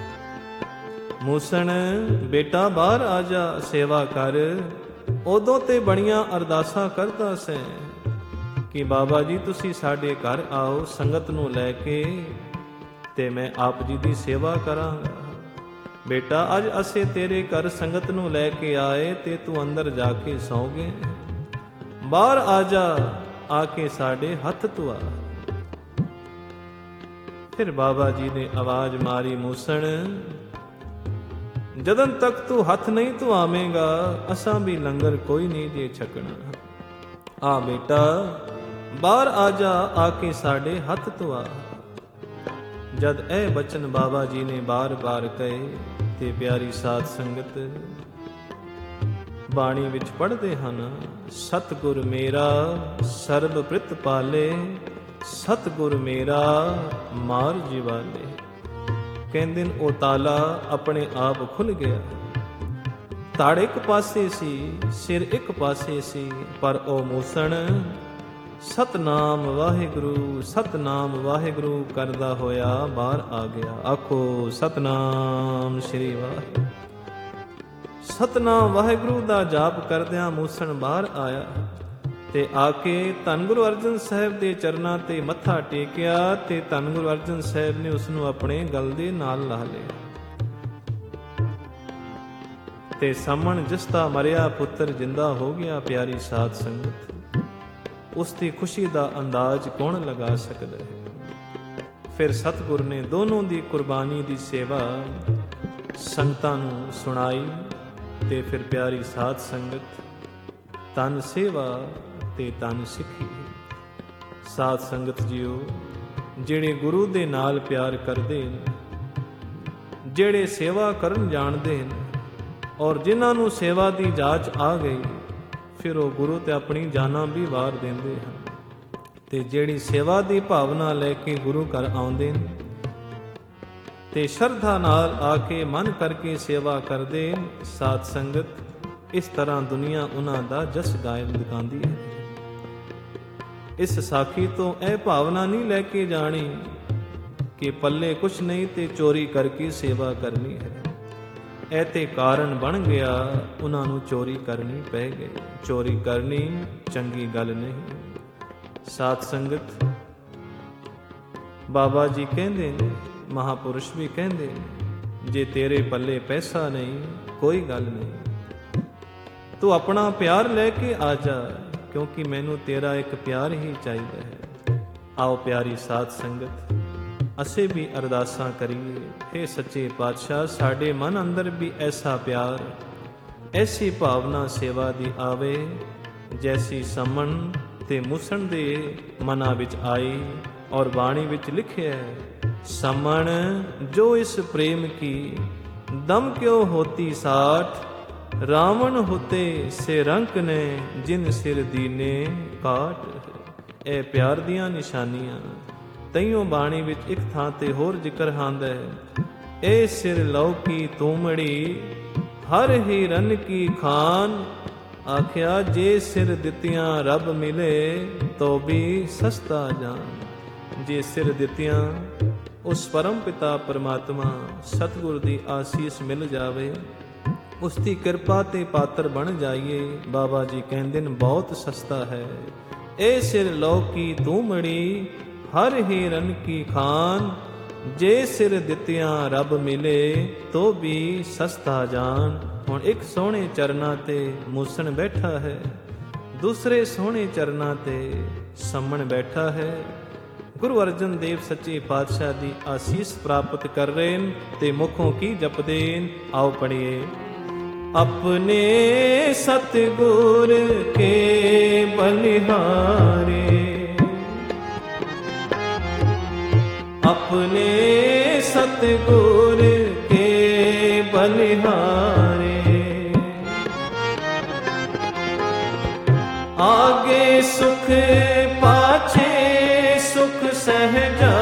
ਮੂਸਣ ਬੇਟਾ ਬਾਹਰ ਆ ਜਾ, ਸੇਵਾ ਕਰ। ਉਦੋਂ ਤੇ ਬੜੀਆਂ ਅਰਦਾਸਾਂ ਕਰਦਾ ਸੈਂ ਕਿ ਬਾਬਾ ਜੀ ਤੁਸੀਂ ਸਾਡੇ ਘਰ ਆਓ ਸੰਗਤ ਨੂੰ ਲੈ ਕੇ, ਤੇ ਮੈਂ ਆਪ ਜੀ ਦੀ ਸੇਵਾ ਕਰਾਂਗਾ। ਬੇਟਾ ਅੱਜ ਅਸੀਂ ਤੇਰੇ ਘਰ ਸੰਗਤ ਨੂੰ ਲੈ ਕੇ ਆਏ ਤੇ ਤੂੰ ਅੰਦਰ ਜਾ ਕੇ ਸੌਂਗੇ, ਬਾਹਰ ਆ ਜਾ, ਆ ਕੇ ਸਾਡੇ ਹੱਥ ਧੁਆ। ਫਿਰ ਬਾਬਾ ਜੀ ਨੇ ਆਵਾਜ਼ ਮਾਰੀ, ਮੂਸਣ ਜਦੋਂ ਤੱਕ ਤੂੰ ਹੱਥ ਨਹੀਂ ਧੁਆਵੇਂਗਾ ਅਸਾਂ ਵੀ ਲੰਗਰ ਕੋਈ ਨਹੀਂ ਜੇ ਛਕਣਾ। ਆ ਬੇਟਾ ਬਾਹਰ ਆ ਜਾ, ਆ ਕੇ ਸਾਡੇ ਹੱਥ ਧੁਆ। ਜਦ ਇਹ ਬਚਨ ਬਾਬਾ ਜੀ ਨੇ ਬਾਰ-ਬਾਰ ਕਹੇ ਤੇ ਪਿਆਰੀ ਸਾਧ ਸੰਗਤ ਬਾਣੀ ਵਿੱਚ ਪੜ੍ਹਦੇ ਹਨ, ਸਤਿਗੁਰ ਮੇਰਾ ਸਰਬ ਪ੍ਰਿਤ ਪਾਲੇ, ਸਤਿਗੁਰ ਮੇਰਾ ਮਾਰ ਜਿਵਾਲੇ। ਕਹਿੰਦੇ ਨੇ ਉਹ ਤਾਲਾ ਆਪਣੇ ਆਪ ਖੁੱਲ ਗਿਆ। ਧੜ ਇੱਕ ਪਾਸੇ ਸੀ, ਸਿਰ ਇੱਕ ਪਾਸੇ ਸੀ, ਪਰ ਉਹ ਮੂਸਣ ਸਤਨਾਮ ਵਾਹਿਗੁਰੂ ਸਤਨਾਮ ਵਾਹਿਗੁਰੂ ਕਰਦਾ ਹੋਇਆ ਬਾਹਰ ਆ ਗਿਆ। ਆਖੋ ਸਤਨਾਮ ਸ੍ਰੀ ਵਾਹਿਗੁਰੂ। ਸਤਨਾਮ ਵਾਹਿਗੁਰੂ ਦਾ ਜਾਪ ਕਰਦਿਆਂ ਮੂਸਣ ਬਾਹਰ ਆਇਆ ਤੇ ਆ ਕੇ ਧੰਨ ਗੁਰੂ ਅਰਜਨ ਸਾਹਿਬ ਦੇ ਚਰਨਾਂ ਤੇ ਮੱਥਾ ਟੇਕਿਆ ਤੇ ਧੰਨ ਗੁਰੂ ਅਰਜਨ ਸਾਹਿਬ ਨੇ ਉਸ ਨੂੰ ਆਪਣੇ ਗਲ ਦੇ ਨਾਲ ਲਾ ਲਿਆ। ਤੇ ਸਾਹਮਣ ਜਿਸ ਦਾ ਮਰਿਆ ਪੁੱਤਰ ਜਿੰਦਾ ਹੋ ਗਿਆ। ਪਿਆਰੀ ਸਾਧ ਸੰਗਤ, ਉਸ ਦੀ ਖੁਸ਼ੀ ਦਾ ਅੰਦਾਜ਼ ਕੌਣ ਲਗਾ ਸਕਦਾ ਹੈ। ਫਿਰ ਸਤਿਗੁਰ ਨੇ ਦੋਨੋਂ ਦੀ ਕੁਰਬਾਨੀ ਦੀ ਸੇਵਾ ਸੰਗਤਾਂ ਨੂੰ ਸੁਣਾਈ ਤੇ ਫਿਰ ਪਿਆਰੀ ਸਾਧ ਸੰਗਤ ਤਨ ਸੇਵਾ ਤੇ ਤਨ ਸਿੱਖੀ। ਸਾਧ ਸੰਗਤ ਜੀਓ, ਜਿਹੜੇ ਗੁਰੂ ਦੇ ਨਾਲ ਪਿਆਰ ਕਰਦੇ ਨੇ, ਜਿਹੜੇ ਸੇਵਾ ਕਰਨ ਜਾਣਦੇ ਨੇ ਔਰ ਜਿਨ੍ਹਾਂ ਨੂੰ ਸੇਵਾ ਦੀ ਜਾਚ ਆ ਗਈ, ਫਿਰ ਉਹ ਗੁਰੂ ਤੇ ਆਪਣੀ ਜਾਨਾਂ ਵੀ ਵਾਰ ਦਿੰਦੇ ਹਨ। ਤੇ ਜਿਹੜੀ ਸੇਵਾ ਦੀ ਭਾਵਨਾ ਲੈ ਕੇ ਗੁਰੂ ਘਰ ਆਉਂਦੇ ਨੇ ਤੇ ਸ਼ਰਧਾ ਨਾਲ ਆ ਕੇ ਮਨ ਕਰਕੇ ਸੇਵਾ ਕਰਦੇ, ਸਾਧ ਸੰਗਤ ਇਸ ਤਰ੍ਹਾਂ ਦੁਨੀਆ ਉਹਨਾਂ ਦਾ ਜਸ ਗਾਇਨ ਦਿਖਾਉਂਦੀ ਹੈ। ਇਸ ਸਾਖੀ ਤੋਂ ਇਹ ਭਾਵਨਾ ਨਹੀਂ ਲੈ ਕੇ ਜਾਣੀ ਕਿ ਪੱਲੇ ਕੁਛ ਨਹੀਂ ਤੇ ਚੋਰੀ ਕਰਕੇ ਸੇਵਾ ਕਰਨੀ ਹੈ। ਇਹ ਤੇ ਕਾਰਨ ਬਣ ਗਿਆ, ਉਹਨਾਂ ਨੂੰ ਚੋਰੀ ਕਰਨੀ ਪੈ ਗਈ। ਚੋਰੀ ਕਰਨੀ ਚੰਗੀ ਗੱਲ ਨਹੀਂ। ਸਾਧ ਸੰਗਤ, ਬਾਬਾ ਜੀ ਕਹਿੰਦੇ ਨੇ, ਮਹਾਪੁਰਸ਼ ਵੀ ਕਹਿੰਦੇ ਨੇ, ਜੇ ਤੇਰੇ ਪੱਲੇ ਪੈਸਾ ਨਹੀਂ ਕੋਈ ਗੱਲ ਨਹੀਂ, ਤੂੰ ਆਪਣਾ ਪਿਆਰ ਲੈ ਕੇ ਆ ਜਾ, ਕਿਉਂਕਿ ਮੈਨੂੰ ਤੇਰਾ ਇੱਕ ਪਿਆਰ ਹੀ ਚਾਹੀਦਾ ਹੈ। ਆਓ ਪਿਆਰੀ ਸਾਧ ਸੰਗਤ, ਅਸੀਂ ਵੀ ਅਰਦਾਸਾਂ ਕਰੀਏ, हे ਸੱਚੇ ਪਾਤਸ਼ਾਹ, ਸਾਡੇ ਮਨ ਅੰਦਰ ਵੀ ਐਸਾ ਪਿਆਰ, ਐਸੀ ਭਾਵਨਾ ਸੇਵਾ ਦੀ ਆਵੇ, ਜੈਸੀ ਸਮਣ ਤੇ ਮੁਸਣ ਦੇ ਮਨਾਂ ਵਿੱਚ ਆਈ। ਔਰ ਬਾਣੀ ਵਿੱਚ ਲਿਖਿਆ ਹੈ, ਸਮਣ ਜੋ ਇਸ ਪ੍ਰੇਮ ਕੀ ਦਮ ਕਿਉ ਹੋਤੀ ਸਾਠ, ਰਾਵਣ ਹੋਤੇ ਸੇ ਰੰਕ ਨੇ ਜਿਨ ਸਿਰ ਦੀਨੇ ਕਾਟ। ਇਹ ਪਿਆਰ ਦੀਆਂ ਨਿਸ਼ਾਨੀਆਂ। ਤਈਓ ਬਾਣੀ ਵਿੱਚ ਇੱਕ ਥਾਂ ਤੇ ਹੋਰ ਜ਼ਿਕਰ ਆਂਦਾ ਹੈ, ਇਹ ਸਿਰ ਲਉ ਕੀ ਤੂਮੜੀ ਹਰ ਹੀ ਰਨ ਕੀ ਖਾਨ। ਆਖਿਆ ਜੇ ਸਿਰ ਦਿੱਤੀਆਂ ਰੱਬ ਮਿਲੇ ਤੋ ਵੀ ਸਸਤਾ ਜਾਨ। ਜੇ ਸਿਰ ਦਿੱਤੀਆਂ ਉਸ ਪਰਮ ਪਿਤਾ ਪਰਮਾਤਮਾ ਸਤਿਗੁਰ ਦੀ ਆਸੀਸ ਮਿਲ ਜਾਵੇ, ਉਸ ਦੀ ਕਿਰਪਾ ਤੇ ਪਾਤਰ ਬਣ ਜਾਈਏ, ਬਾਬਾ ਜੀ ਕਹਿੰਦੇ ਨੇ ਬਹੁਤ ਸਸਤਾ ਹੈ। ਇਹ ਸਿਰ ਲਉ ਕੀ ਤੂਮੜੀ ਹਰ ਹੀ ਰਨ ਕੀ ਖਾਨ, ਜੇ ਸਿਰ ਦਿੱਤਿਆਂ ਰੱਬ ਮਿਲੇ ਤੋ ਵੀ ਸਸਤਾ ਜਾਨ। ਹੁਣ ਇੱਕ ਸੋਹਣੇ ਚਰਨਾਂ ਤੇ ਮੂਸਣ ਬੈਠਾ ਹੈ, ਦੂਸਰੇ ਸੋਹਣੇ ਚਰਨਾਂ ਤੇ ਸਮਣ ਬੈਠਾ ਹੈ। ਗੁਰੂ ਅਰਜਨ ਦੇਵ ਸੱਚੇ ਪਾਤਸ਼ਾਹ ਦੀ ਆਸੀਸ ਪ੍ਰਾਪਤ ਕਰ ਰਹੇ ਨੇ ਤੇ ਮੁਖੋਂ ਕੀ ਜਪਦੇ ਨੇ, ਆਓ ਪੜ੍ਹੀਏ। ਆਪਣੇ ਸਤਿਗੁਰ ਕੇ ਬਲਿਹਾਰੇ, अपने सतगुर के बलिहारे, आगे सुख पाछे सुख सहजा,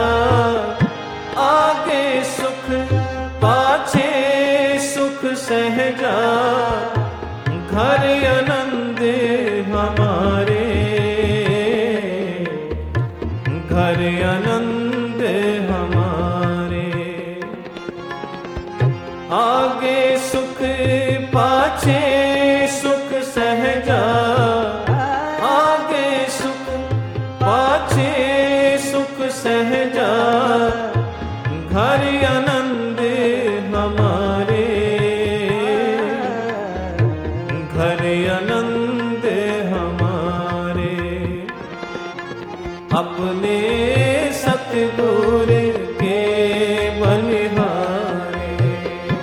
आगे सुख पाछे सुख सहजा, घर आनंद हमारे, घर आनंद हमारे। आगे सुख पाछे सुख सहजा, आगे सुख पाछे सुख सहजा, घर आनंद हमारे, घर आनंद हमारे। अपने सतगुर के बलिहारे,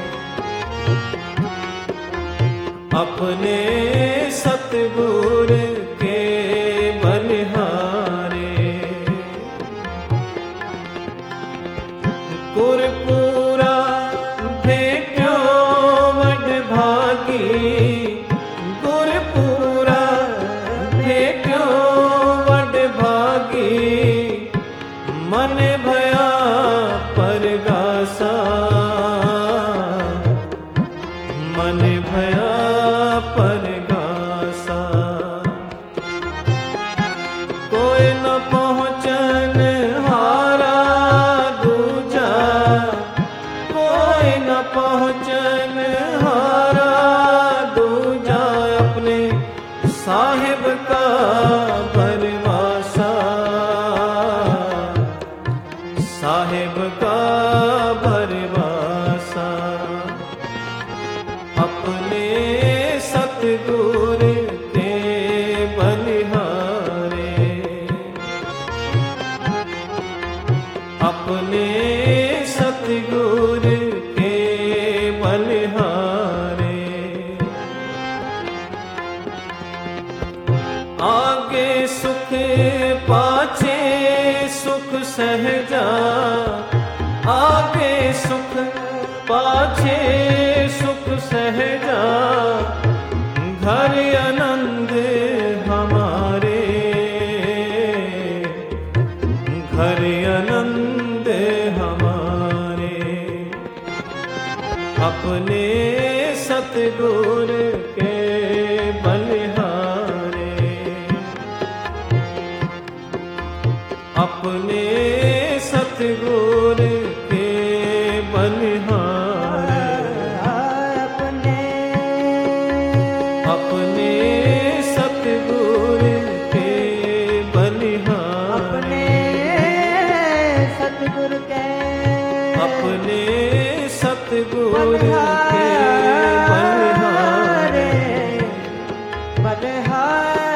अपने सतगुर के बलिहारे, गुरपुरा भेट्यो वड भागी, गुरपुरा भेट्यो वड भागी, मन भया परगासा, मन भया परगासा। कोई न पहुँचन हारा दूजा, कोई न पहुँचन हारा दूजा, अपने साहिब का भरवासा, साहिब का भरवासा। अपने सतगुर के बलिहारे, अपने सतगुर के बलिहारे। आगे सुख पाछे सुख सहजा, आगे सुख पाछे सुख सहजा, घर आनंद हमारे, घर आनंद हमारे। अपने सतगुर के बलिहारे, अपने सतगुर के बलिहारे, ਮਨਿਹਾਰੀ